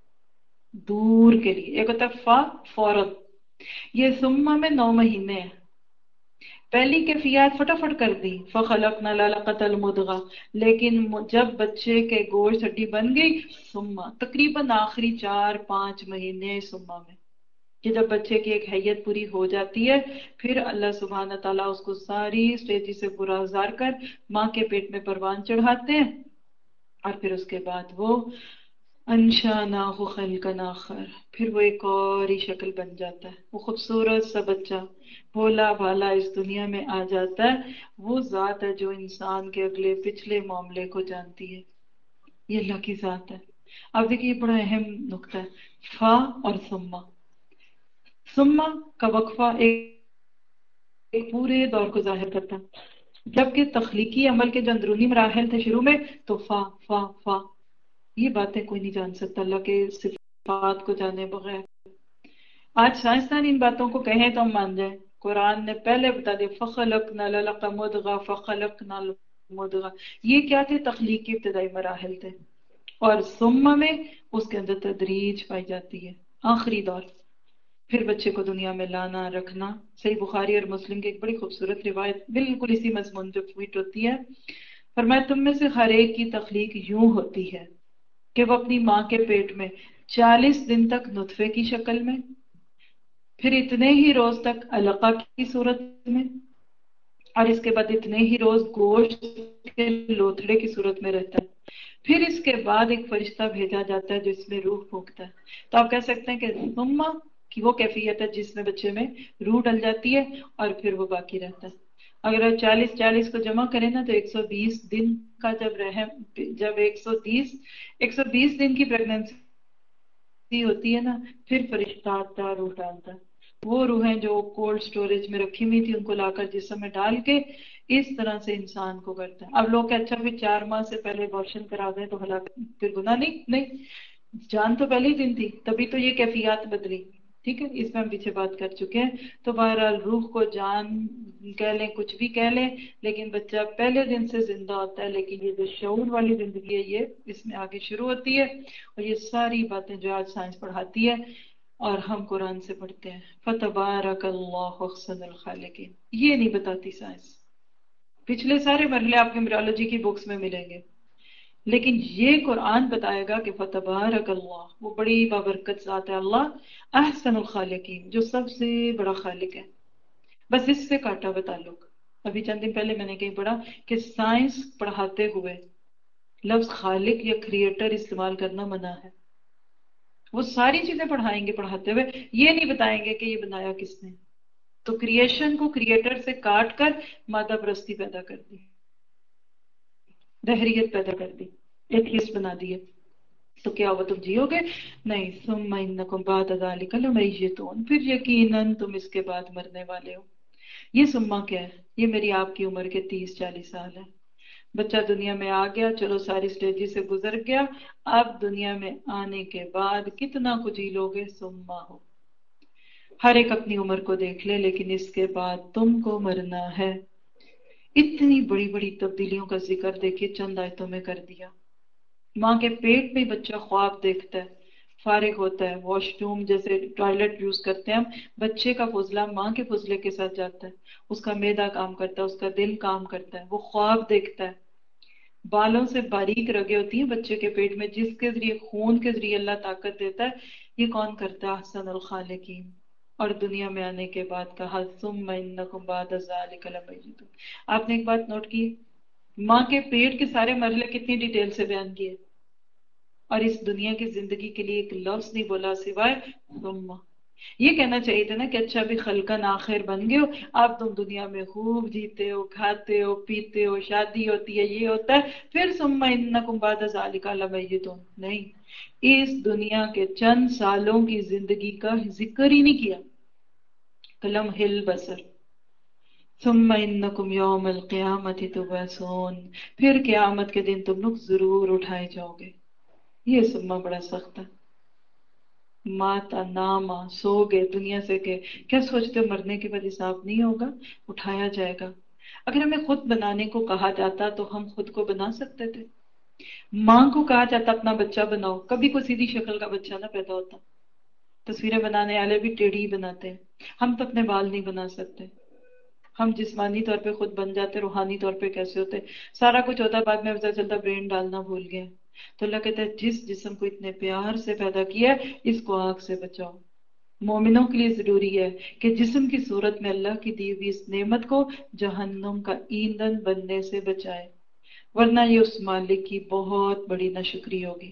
دور کے لیے. ایک ہوتا ہے فوراً، یہ ثم میں 9 مہینے ہیں. پہلی کیفیات فٹافٹ کر دی، فخلقنا العلقة المضغة، لیکن جب بچے کے گوشت ہڈی بن گئی ثم تقریباً آخری 4-5 مہینے ثم میں، کہ جب بچے کی ایک حیت پوری ہو جاتی ہے پھر اللہ سبحانہ تعالیٰ اس کو ساری سٹیجی سے پورا گزار کر ماں کے پیٹ میں پروان چڑھاتے ہیں، اور پھر اس کے بعد وہ انشأناه خلقا آخر، پھر وہ ایک اور ہی شکل بن جاتا ہے. وہ خوبصورت سا بچہ بھولا بھالا اس دنیا میں آ جاتا ہے. وہ ذات ہے جو انسان کے اگلے پچھلے معاملے کو جانتی ہے، یہ اللہ کی ذات ہے. اب دیکھیے یہ بڑا اہم نقطہ ہے، فا اور ثم کا وقفہ ایک پورے دور کو ظاہر کرتا ہے. جبکہ تخلیقی عمل کے جو اندرونی مراحل تھے شروع میں تو فا فا فا، یہ باتیں کوئی نہیں جان سکتا اللہ کے صفات کو جانے بغیر۔ آج سائنسدان ان باتوں کو کہیں تو ہم مان جائیں، قرآن نے پہلے بتا دیا فخلقنا للق مدغہ فخلقنا مدغہ، یہ کیا تھے؟ تخلیق کے ابتدائی مراحل تھے، اور ثم میں اس کے اندر تدریج پائی جاتی ہے، آخری دور، پھر بچے کو دنیا میں لانا رکھنا۔ صحیح بخاری اور مسلم کی ایک بڑی خوبصورت روایت بالکل اسی مضمون جو ٹویٹ ہوتی ہے، فرمایا تم میں سے ہر ایک کی تخلیق یوں ہوتی ہے کہ وہ اپنی ماں کے پیٹ میں 40 دن تک نطفے کی شکل میں، پھر اتنے ہی روز تک علقہ کی صورت میں، اور اس کے بعد اتنے ہی روز گوشت کے لوتھڑے کی صورت میں رہتا ہے، پھر اس کے بعد ایک فرشتہ بھیجا جاتا ہے جو اس میں روح پھونکتا ہے۔ تو آپ کہہ سکتے ہیں کہ ثم کی وہ کیفیت ہے جس میں بچے میں روح ڈل جاتی ہے اور پھر وہ باقی رہتا ہے۔ اگر 40 کو جمع کریں نا تو 120 دن کا جب 120 دن کی پریگننسی ہوتی ہے نا، پھر فرشتہ آتا ہے روح ڈالتا ہے۔ وہ روحیں جو کولڈ سٹوریج میں رکھی ہوئی تھی ان کو لا کر جسم میں ڈال کے اس طرح سے انسان کو کرتا ہے۔ اب لوگ کہ اچھا پھر 4 ماہ سے پہلے ابارشن کرا دیں تو ہلاک پھر گناہ نہیں، جان تو پہلے ہی دن تھی، تبھی تو یہ کیفیات بدلی، ٹھیک ہے، اس میں ہم پیچھے بات کر چکے ہیں۔ تو بہرحال روح کو جان کہہ لیں کچھ بھی کہہ لیں، لیکن بچہ پہلے دن سے زندہ ہوتا ہے، لیکن یہ جو شعور والی زندگی ہے یہ اس میں آگے شروع ہوتی ہے، اور یہ ساری باتیں جو آج سائنس پڑھاتی ہے اور ہم قرآن سے پڑھتے ہیں۔ فتبارک اللہ احسن الخالقین، یہ نہیں بتاتی سائنس، پچھلے سارے مرحلے آپ کے ایمبریولوجی کی بکس میں ملیں گے، لیکن یہ قرآن بتائے گا کہ فتبارک اللہ، وہ بڑی بابرکت ذات ہے اللہ، احسن الخالقین، جو سب سے بڑا خالق ہے۔ بس اس سے کاٹا ہوا تعلق۔ ابھی چند دن پہلے میں نے کہیں پڑھا کہ سائنس پڑھاتے ہوئے لفظ خالق یا کریٹر استعمال کرنا منع ہے۔ وہ ساری چیزیں پڑھائیں گے پڑھاتے ہوئے، یہ نہیں بتائیں گے کہ یہ بنایا کس نے۔ تو کریشن کو کریٹر سے کاٹ کر مادہ پرستی پیدا کر دی، دہریت پیدا کر دی، ایتھیسٹ بنا دیے۔ تو کیا ہوا، تم جیو گے؟ نہیں، ثم انکم بعد ذلک لمیتون، پھر یقیناً تم اس کے بعد مرنے والے ہو۔ یہ سما کیا ہے؟ یہ میری آپ کی عمر کے 30-40 سال ہے۔ بچہ دنیا میں آ گیا، چلو ساری سٹیجز سے گزر گیا، اب دنیا میں آنے کے بعد کتنا کچھ جی لوگے، سما ہو۔ ہر ایک اپنی عمر کو دیکھ لے، لیکن اس کے بعد تم کو مرنا ہے۔ اتنی بڑی بڑی تبدیلیوں کا ذکر دیکھیے چند آیتوں میں کر دیا۔ ماں کے پیٹ میں بچہ خواب دیکھتا ہے، فارغ ہوتا ہے، واش روم جیسے ٹوائلٹ یوز کرتے ہیں ہم، بچے کا فضلہ ماں کے فضلے کے ساتھ جاتا ہے، اس کا معدہ کام کرتا ہے، اس کا دل کام کرتا ہے، وہ خواب دیکھتا ہے۔ بالوں سے باریک رگیں ہوتی ہیں بچے کے پیٹ میں، جس کے ذریعے خون کے ذریعے اللہ طاقت دیتا ہے، یہ کون کرتا ہے؟ احسن الخالقین۔ اور دنیا میں آنے کے بعد کہا ثم انکم بعد ذلک لمیتون۔ آپ نے ایک بات نوٹ کی، ماں کے پیٹ کے سارے مرحلے کتنی ڈیٹیل سے بیان کیے، اور اس دنیا کی زندگی کے لیے ایک لفظ نہیں بولا سوائے ثم۔ یہ کہنا چاہیے تھا نا کہ اچھا بھی خلقن آخر بن گئے ہو، اب تم دنیا میں خوب جیتے ہو، کھاتے ہو، پیتے ہو، شادی ہوتی ہے، یہ ہوتا ہے، پھر ثم انکم بعد ذلک لمیتون۔ نہیں، اس دنیا کے چند سالوں کی زندگی کا ذکر ہی نہیں کیا، لمح البصر۔ ثم انکم یوم القیامت تبعثون، پھر قیامت کے دن تم لوگ ضرور اٹھائے جاؤ گے۔ یہ سما بڑا سخت ہے۔ ماتا ناما، سو گئے دنیا سے گئے، کیا سوچتے ہو مرنے کے بعد حساب نہیں ہوگا؟ اٹھایا جائے گا۔ اگر ہمیں خود بنانے کو کہا جاتا تو ہم خود کو بنا سکتے تھے؟ ماں کو کہا جاتا اپنا بچہ بناؤ، کبھی کوئی سیدھی شکل کا بچہ نہ پیدا ہوتا، تصویریں بنانے والے بھی ٹیڑھی ہی بناتے ہیں۔ ہم تو اپنے بال نہیں بنا سکتے، ہم جسمانی طور پہ خود بن جاتے، روحانی طور پہ کیسے ہوتے؟ سارا کچھ ہوتا ہے، بعد میں پتہ چلتا برین ڈالنا بھول گئے۔ تو اللہ کہتا ہے جس جسم کو اتنے پیار سے پیدا کیا ہے اس کو آگ سے بچاؤ۔ مومنوں کے لیے ضروری ہے کہ جسم کی صورت میں اللہ کی دی ہوئی اس نعمت کو جہنم کا ایندھن بننے سے بچائے، ورنہ یہ اس مالک کی بہت بڑی ناشکری ہوگی۔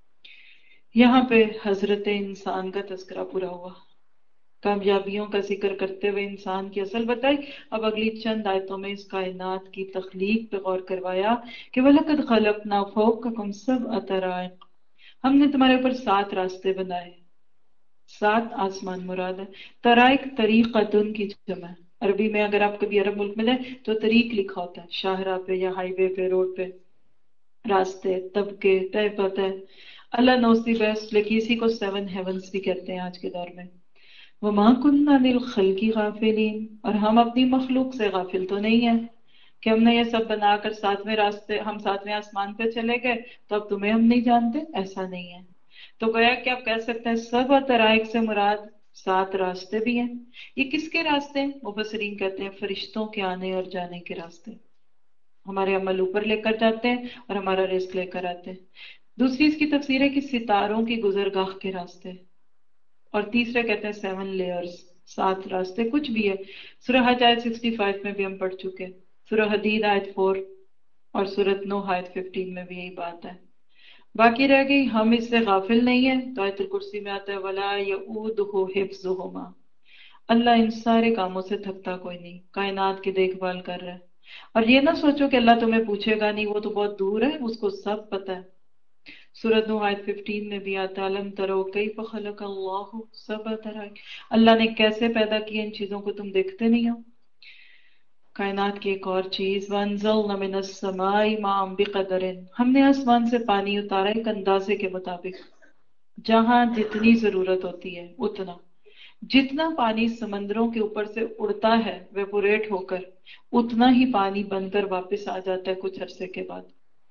یہاں پہ حضرت انسان کا تذکرہ پورا ہوا، کامیابیوں کا ذکر کرتے ہوئے انسان کی اصل بتائی۔ اب اگلی چند آیتوں میں اس کائنات کی تخلیق پہ غور کروایا کہ وَلَقَدْ خَلَقْنَا فَوْقَكُمْ سَبْعَ طَرَائِقَ، ہم نے تمہارے اوپر 7 راستے بنائے، 7 آسمان مراد ہے۔ طرائق طریقتن کی جمع ہے، عربی میں اگر آپ کبھی عرب ملک میں جائیں تو طریق لکھا ہوتا ہے، شاہراہ پہ یا ہائی وے پہ، روڈ پہ، راستے، طبقے طے پتہ ہے. اللہ نوز دی بیسٹ، لیکن اسی کو 7 ہیونس بھی کہتے ہیں آج کے دور میں. وَمَا كُنَّا لِلْخَلْقِ غَافِلِينَ، اور ہم اپنی مخلوق سے غافل تو نہیں ہیں کہ ہم نے یہ سب بنا کر ہم 7ویں آسمان پہ چلے گئے تو اب تمہیں ہم نہیں جانتے، ایسا نہیں ہے. تو گویا کہ آپ کہہ سکتے ہیں 7 طرائق سے مراد 7 راستے بھی ہیں. یہ کس کے راستے ہیں؟ مفسرین کہتے ہیں فرشتوں کے آنے اور جانے کے راستے. ہمارے عمل اوپر لے کر جاتے ہیں اور ہمارا رزق لے کر آتے ہیں. دوسری اس کی تفسیر ہے کہ ستاروں کی گزرگاہ کے راستے. اور تیسرے کہتے ہیں 7 لیئرز، 7 راستے کچھ بھی ہے. سورہ حج آیت 65 میں بھی ہم پڑھ چکے، سورہ حدید آیت 4 اور سورۃ نوح آیت 15 میں بھی یہی بات ہے. باقی رہ گئی ہم اس سے غافل نہیں ہیں، تو آیت الکرسی میں آتا ہے وَلَا يَؤُودُهُ حِفْظُهُمَا، اللہ ان سارے کاموں سے تھکتا کوئی نہیں، کائنات کی دیکھ بھال کر رہا ہے. اور یہ نہ سوچو کہ اللہ تمہیں پوچھے گا نہیں، وہ تو بہت دور ہے، اس کو سب پتہ ہے. سورۃ نوح آیت 15 میں بھی آتا ہے الم ترو کیف خلق اللہ سبع طرائق، اللہ نے کیسے پیدا کیا ان چیزوں کو تم دیکھتے نہیں ہو. کائنات کی ایک اور چیز وَأَنزَلْنَا مِنَ السَّمَاءِ مَاءً بِقَدَرٍ، ہم نے آسمان سے پانی اتارا ایک اندازے کے مطابق، جہاں جتنی ضرورت ہوتی ہے اتنا. جتنا پانی سمندروں کے اوپر سے اڑتا ہے ویپوریٹ ہو کر، اتنا ہی پانی بن کر واپس آ جاتا ہے کچھ عرصے کے بعد.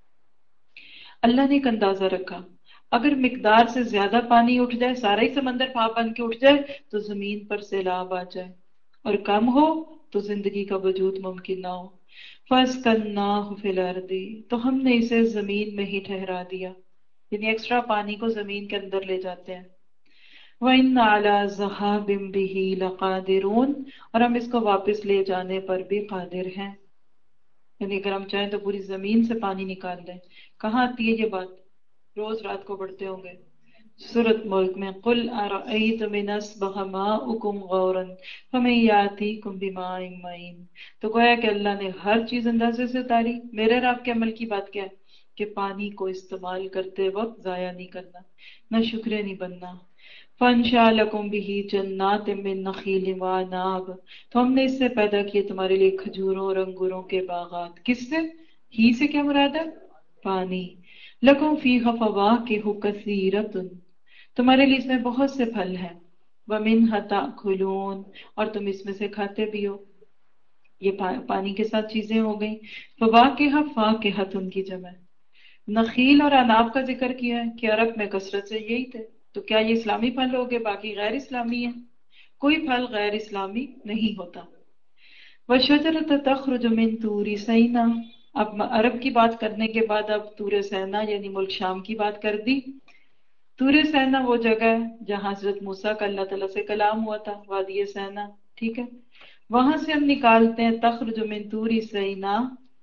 اللہ نے ایک اندازہ رکھا، اگر مقدار سے زیادہ پانی اٹھ جائے، سارا ہی سمندر بھاپ بن کے اٹھ جائے تو زمین پر سیلاب آ جائے، اور کم ہو تو زندگی کا وجود ممکن نہ ہو. فَأَسْكَنَّاهُ فِي الْأَرْضِ، تو ہم نے اسے زمین میں ہی ٹھہرا دیا، یعنی ایکسٹرا پانی کو زمین کے اندر لے جاتے ہیں. وَإِنَّ عَلَى ذَهَابٍ بِهِ لَقَادِرُونَ، اور ہم اس کو واپس لے جانے پر بھی قادر ہیں. یعنی اگر ہم چاہیں تو پوری زمین سے پانی نکال دیں. کہاں آتی ہے یہ بات؟ روز رات کو پڑھتے ہوں گے سورۃ ملک میں قُلْ أَرَأَيْتُمْ إِنْ أَصْبَحَ مَاؤُكُمْ غَوْرًا فَمَنْ يَأْتِيكُمْ بِمَاءٍ مَّعِينٍ. تو گویا کہ اللہ نے ہر چیز اندازے سے اتاری. میرے اور آپ کے عمل کی بات کیا ہے کہ پانی کو استعمال کرتے وقت ضائع نہیں کرنا، نہ شکرے نہیں بننا. فَأَنشَأَ لَكُم بِهِ جَنَّاتٍ مِّن نَخِيلٍ وَأَعْنَابٍ، تو ہم نے اس سے پیدا کیے تمہارے لیے کھجوروں اور انگوروں کے باغات. کس سے؟ ہی سے کیا مراد ہے؟ پانی. لَكُم فِيهَا فَوَاكِهُ كَثِيرَةٌ، تمہارے لیے اس میں بہت سے پھل ہیں. وَمِنْهَا تَأْكُلُونَ، اور تم اس میں سے کھاتے بھی ہو. یہ پانی کے ساتھ چیزیں ہو گئیں. فَوَاكِهَ فَاكِهَةٌ کی جمع. نخیل اور اناب کا ذکر کیا ہے کہ عرب میں کثرت سے یہی تھے. تو کیا یہ اسلامی پھل ہو گئے، باقی غیر اسلامی ہیں؟ کوئی پھل غیر اسلامی نہیں ہوتا. وَشَجَرَةَ تَخْرُجُ مِن طُورِ سِینَا، اب عرب کی بات کرنے کے بعد اب طور سینا یعنی ملک شام کی بات کر دی. طور سینا وہ جگہ ہے جہاں حضرت موسیٰ کا اللہ تعالیٰ سے کلام ہوا تھا، وادی سینا، ٹھیک ہے. وہاں سے ہم نکالتے ہیں تخرج من طور سینا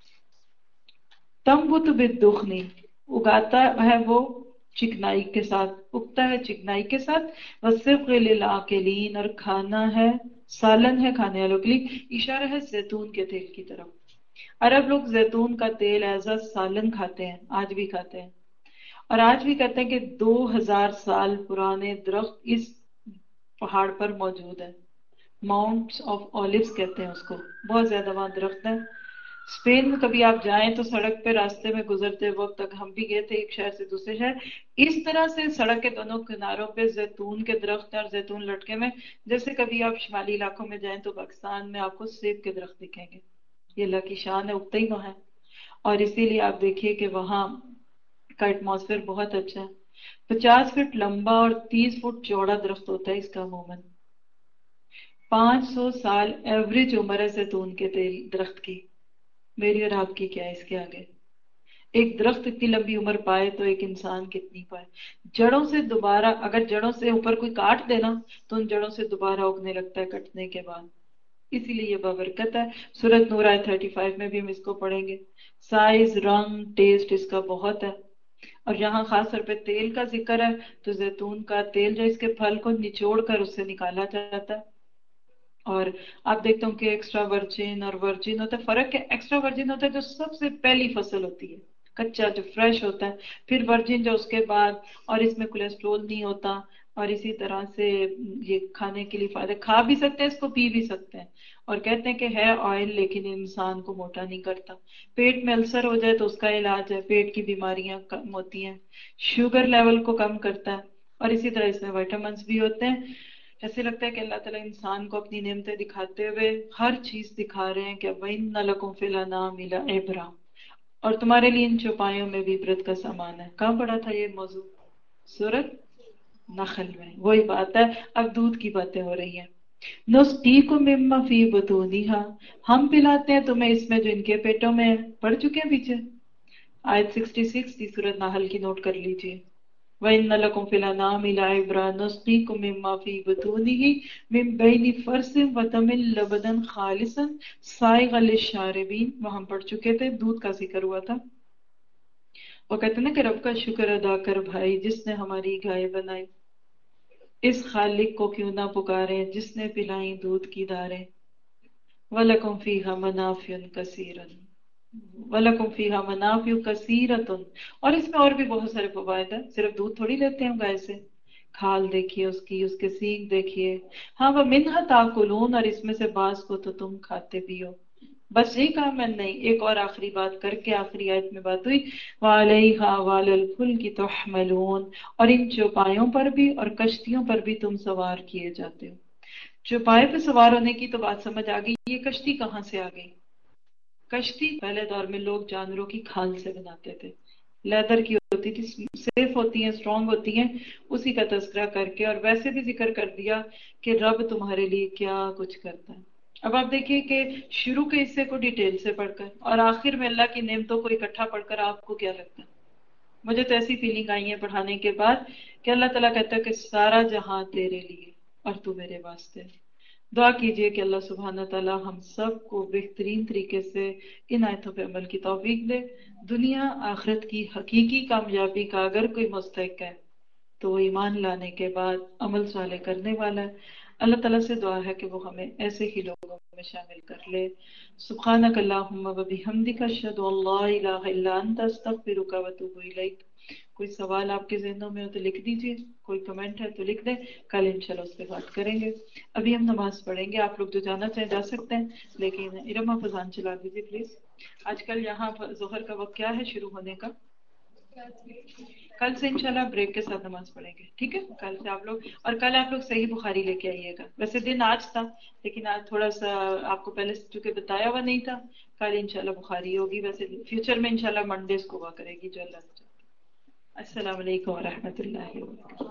تنبت بالدخن، اگاتا ہے وہ چکنائی کے ساتھ، اگتا ہے چکنائی کے ساتھ. وَالسِّبْغِ لِلْعَاقِلِينَ، اور کھانا ہے، سالن ہے کھانے والوں کے لیے. اشارہ ہے زیتون کے تیل کی طرف. عرب لوگ زیتون کا تیل ایز اے سالن کھاتے ہیں، آج بھی کھاتے ہیں. اور آج بھی کہتے ہیں کہ 2000 سال پرانے درخت اس پہاڑ پر موجود ہیں. ماؤنٹس آف اولیوز کہتے ہیں اس کو، بہت زیادہ وہاں درخت ہیں. اسپین میں کبھی آپ جائیں تو سڑک پہ راستے میں گزرتے وقت تک ہم بھی گئے تھے ایک شہر سے دوسرے شہر، اس طرح سے سڑک کے دونوں کناروں پہ زیتون کے درخت ہیں اور زیتون لٹکے میں. جیسے کبھی آپ شمالی علاقوں میں جائیں تو پاکستان میں آپ کو سیب کے درخت دکھیں گے. یہ اللہ کی شان ہے، اگتے ہی وہاں ہے. اور اسی لیے آپ دیکھیے کہ وہاں کا ایٹماسفیئر بہت اچھا ہے. 50 فٹ لمبا اور 30 فٹ چوڑا درخت ہوتا ہے اس کا عموماً. 500 سال ایوریج عمر ہے زیتون کے تیل درخت کی. میری اور آپ کی کیا ہے اس کے آگے؟ ایک درخت اتنی لمبی عمر پائے تو ایک انسان کتنی پائے. جڑوں سے دوبارہ، اگر جڑوں سے اوپر کوئی کاٹ دینا تو ان جڑوں سے دوبارہ اگنے لگتا ہے کٹنے کے بعد. اسی لیے یہ بابرکت ہے. سورۃ نور آیت 35 میں بھی ہم اس کو پڑھیں گے. سائز، رنگ، ٹیسٹ اس کا بہت ہے. اور یہاں خاص طور پہ تیل کا ذکر ہے تو زیتون کا تیل جو اس کے پھل کو نچوڑ کر اس سے نکالا جاتا ہے. اور آپ دیکھتے ہوں کہ ایکسٹرا ورجن اور ورجن ہوتا ہے. فرق ہے، ایکسٹرا ورجن ہوتا ہے جو سب سے پہلی فصل ہوتی ہے، کچا جو فریش ہوتا ہے. پھر ورجن جو اس کے بعد، اور اس میں کولیسٹرول نہیں ہوتا، اور اسی طرح سے یہ کھانے کے لیے فائدہ، کھا بھی سکتے ہیں اس کو، پی بھی سکتے ہیں، اور کہتے ہیں کہ ہے آئل لیکن انسان کو موٹا نہیں کرتا. پیٹ میں السر ہو جائے تو اس کا علاج ہے، پیٹ کی بیماریاں کم ہوتی ہیں، شوگر لیول کو کم کرتا ہے، اور اسی طرح اس میں وائٹامنس بھی ہوتے ہیں. ایسے لگتا ہے کہ اللہ تعالیٰ انسان کو اپنی نعمتیں دکھاتے ہوئے ہر چیز دکھا رہے ہیں کہ وَإِنَّ لَكُمْ فِي الْأَنْعَامِ لَعِبْرَةً، اور تمہارے لیے ان چوپایوں میں بھی عبرت کا سامان ہے. کہاں پڑھا تھا یہ موضوع؟ سورۃ نخل میں. وہی بات ہے، اب دودھ کی باتیں ہو رہی ہیں. نسقیکم مما فی بطونہا، ہم پلاتے ہیں تمہیں اس میں جو ان کے پیٹوں میں ہے. پڑھ چکے ہیں پیچھے آیت 66 کی سورۃ نحل کی، نوٹ کر لیجئے. وَإِنَّ لَكُمْ فِي الْأَنْعَامِ لَعِبْرَةً نُسْقِيكُم مِّمَّا فِي بُطُونِهِ مِن بَيْنِ فَرْثٍ وَدَمٍ لَبَنًا خَالِصًا سَائِغًا لِّلشَّارِبِينَ. وہاں ہم پڑھ چکے تھے، دودھ کا ذکر ہوا تھا. وہ کہتے ہیں نا کہ رب کا شکر ادا کر بھائی جس نے ہماری گائے بنائی، اس خالق کو کیوں نہ پکاریں جس نے پلائیں دودھ کی داریں. وَلَكُمْ فِيهَا مَنَافِعُ كَثِيرَةٌ وَلَكُمْ فِيهَا مَنَافِعُ كَثِيرَةٌ. اور اس میں اور بھی بہت سارے فوائد ہیں، صرف دودھ تھوڑی لیتے ہیں گائے سے. کھال دیکھیے اس کی، اس کے سینگ دیکھیے. ہاں وَمِنْهَا تَأْكُلُونَ، اور اس میں سے بعض کو تو تم کھاتے بھی ہو. بس یہی کہا میں نہیں، ایک اور آخری بات کر کے آخری آیت میں بات ہوئی وَعَلَيْهَا وَعَلَى الْفُلْكِ تُحْمَلُونَ، اور ان چوپایوں پر بھی اور کشتیوں پر بھی تم سوار کیے جاتے ہو. چوپائے پہ سوار ہونے کی تو بات سمجھ آ گئی. یہ کشتی کہاں سے آ گئی؟ کشتی پہلے دور میں لوگ جانوروں کی کھال سے بناتے تھے، لیدر کی ہوتی تھی، سیف ہوتی ہیں، اسٹرانگ ہوتی ہیں. اسی کا تذکرہ کر کے اور ویسے بھی ذکر کر دیا کہ رب تمہارے لیے کیا کچھ کرتا ہے. اب آپ دیکھیے کہ شروع کے حصے کو ڈیٹیل سے پڑھ کر اور آخر میں اللہ کی نعمتوں کو اکٹھا پڑھ کر آپ کو کیا لگتا ہے؟ مجھے تو ایسی فیلنگ آئی ہے پڑھانے کے بعد کہ اللہ تعالیٰ کہتا ہے کہ سارا جہاں تیرے لیے اور تو میرے واسطے. دعا کیجئے کہ اللہ سبحانہ تعالیٰ ہم سب کو بہترین طریقے سے ان آیتوں پہ عمل کی توفیق دے. دنیا آخرت کی حقیقی کامیابی کا اگر کوئی مستحق ہے تو وہ ایمان لانے کے بعد عمل صالح کرنے والا ہے. اللہ تعالیٰ سے دعا ہے کہ وہ ہمیں ایسے ہی لوگوں میں شامل کر لے. سبحانک اللہم و بحمدک اشہد ان لا الہ الا انت استغفرک و اتوب الیک. کوئی سوال آپ کے ذہنوں میں ہو تو لکھ دیجئے، کوئی کمنٹ ہے تو لکھ دیں، کل انشاءاللہ اس پہ بات کریں گے. ابھی ہم نماز پڑھیں گے، آپ لوگ جو جانا چاہیں جا سکتے ہیں، لیکن ارم آپ اذان چلا دیجیے پلیز. آج کل یہاں ظہر کا وقت کیا ہے شروع ہونے کا؟ کل سے انشاءاللہ بریک کے ساتھ نماز پڑھیں گے، ٹھیک ہے؟ کل سے آپ لوگ، اور کل آپ لوگ صحیح بخاری لے کے آئیے گا. ویسے دن آج تھا لیکن آج تھوڑا سا آپ کو پہلے چونکہ بتایا ہوا نہیں تھا. کل انشاءاللہ بخاری ہوگی، ویسے فیوچر میں انشاءاللہ منڈیز کو ہوا کرے گی جو اللہ نے چاہا. السلام علیکم ورحمۃ اللہ وبرکاتہ.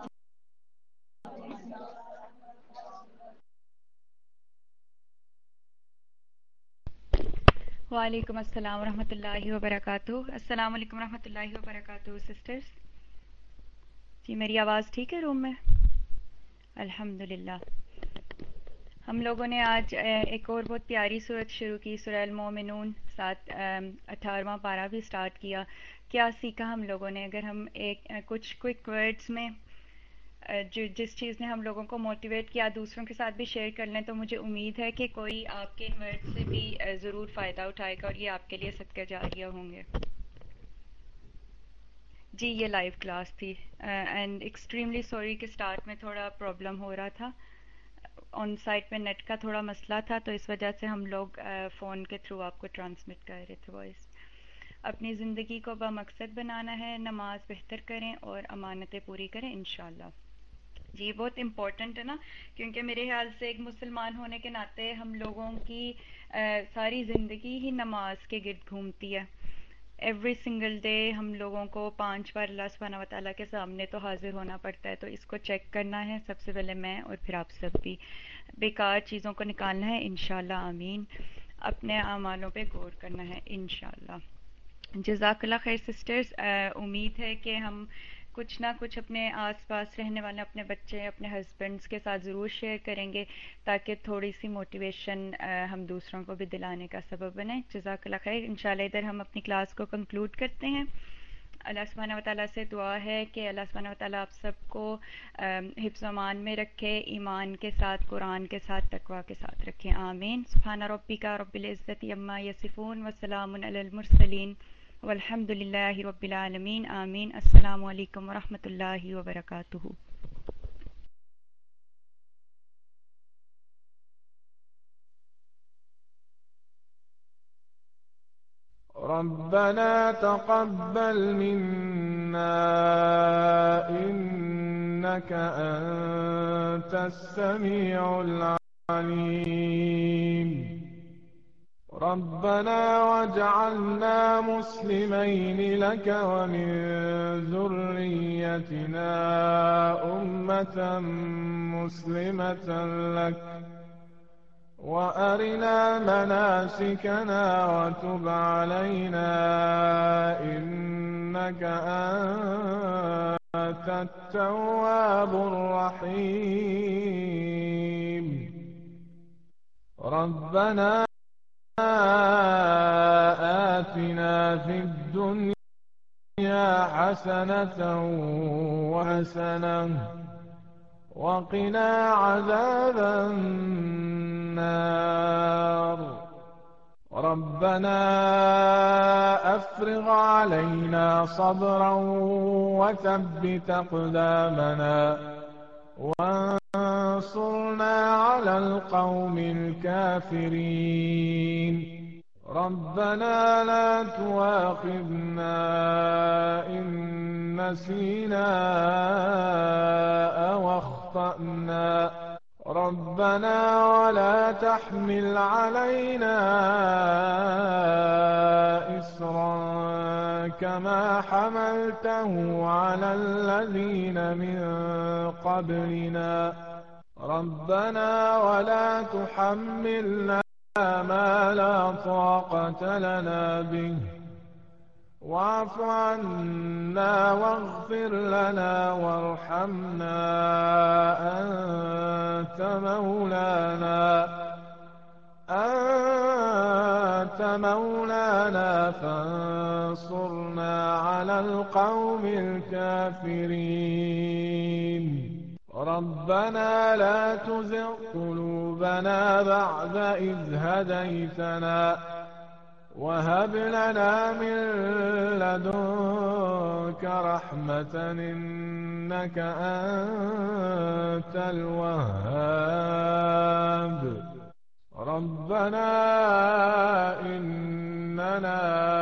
وعلیکم السلام ورحمۃ اللہ وبرکاتہ. السلام علیکم ورحمۃ اللہ وبرکاتہ سسٹرز. جی میری آواز ٹھیک ہے روم میں؟ الحمدللہ. ہم لوگوں نے آج ایک اور بہت پیاری سورت شروع کی، سورہ المومنون، ساتھ 18واں پارہ بھی سٹارٹ کیا. کیا سیکھا ہم لوگوں نے؟ اگر ہم کچھ کوئک ورڈز میں جس چیز نے ہم لوگوں کو موٹیویٹ کیا دوسروں کے ساتھ بھی شیئر کر لیں تو مجھے امید ہے کہ کوئی آپ کے ان ورڈ سے بھی ضرور فائدہ اٹھائے گا اور یہ آپ کے لیے صدقہ جاریہ ہوں گے. جی یہ لائیو کلاس تھی اینڈ ایکسٹریملی سوری کہ سٹارٹ میں تھوڑا پرابلم ہو رہا تھا، آن سائٹ میں نیٹ کا تھوڑا مسئلہ تھا تو اس وجہ سے ہم لوگ فون کے تھرو آپ کو ٹرانسمٹ کر رہے تھے وائس. اپنی زندگی کو بمقصد بنانا ہے، نماز بہتر کریں اور امانتیں پوری کریں انشاءاللہ. جی بہت امپورٹنٹ ہے نا، کیونکہ میرے خیال سے ایک مسلمان ہونے کے ناطے ہم لوگوں کی ساری زندگی ہی نماز کے گرد گھومتی ہے. ایوری سنگل ڈے ہم لوگوں کو 5 بار اللہ سبحانہ وتعالیٰ کے سامنے تو حاضر ہونا پڑتا ہے، تو اس کو چیک کرنا ہے سب سے پہلے میں اور پھر آپ سب بھی. بیکار چیزوں کو نکالنا ہے انشاءاللہ آمین. اپنے اعمالوں پہ غور کرنا ہے انشاءاللہ. جزاک اللہ خیر سسٹرز. امید ہے کہ ہم کچھ نہ کچھ اپنے آس پاس رہنے والے اپنے بچے اپنے ہسبینڈس کے ساتھ ضرور شیئر کریں گے تاکہ تھوڑی سی موٹیویشن ہم دوسروں کو بھی دلانے کا سبب بنیں. جزاک اللہ خیر. انشاءاللہ ادھر ہم اپنی کلاس کو کنکلوڈ کرتے ہیں. اللہ سبحانہ وتعالیٰ سے دعا ہے کہ اللہ سبحانہ وتعالیٰ آپ سب کو حفظ و امان میں رکھے، ایمان کے ساتھ، قرآن کے ساتھ، تقوی کے ساتھ رکھے آمین. سبحان ربک رب العزت عما یصفون وسلام علی المرسلین والحمد للہ رب العالمین آمین. السلام علیکم ورحمۃ اللہ وبرکاتہ. ربنا تقبل منا إنك أنت السميع العليم. ربنا واجعلنا مسلمين لك ومن ذريتنا أمة مسلمة لك وأرنا مناسكنا وتب علينا إنك أنت التواب الرحيم. ربنا آتنا في الدنيا حسنة وقنا عذاب النار. ربنا أفرغ علينا صبرا وثبت أقدامنا وانصرنا على القوم الكافرين. ربنا لا تؤاخذنا إن نسينا أو أخطأنا. ربنا ولا تحمل علينا إصرا كما حملته على الذين من قبلنا. ربنا ولا تحملنا ما لا طاقة لنا به واعف عنا واغفر لنا وارحمنا أنت مولانا فانصرنا على القوم الكافرين. ربنا لا تزغ قلوبنا بعد إذ هديتنا وهب لنا من لدنك رحمة إنك أنت الوهاب. ربنا إننا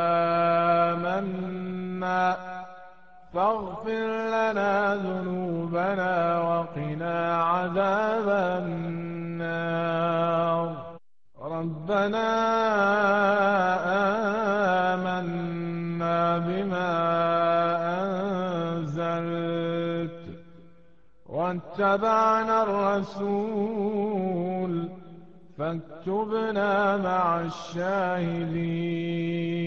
آمنا فاغفر لنا ذنوبنا وقنا عذاب النار. ربنا آمنا بما أنزلت واتبعنا الرسول فاكتبنا مع الشاهدين.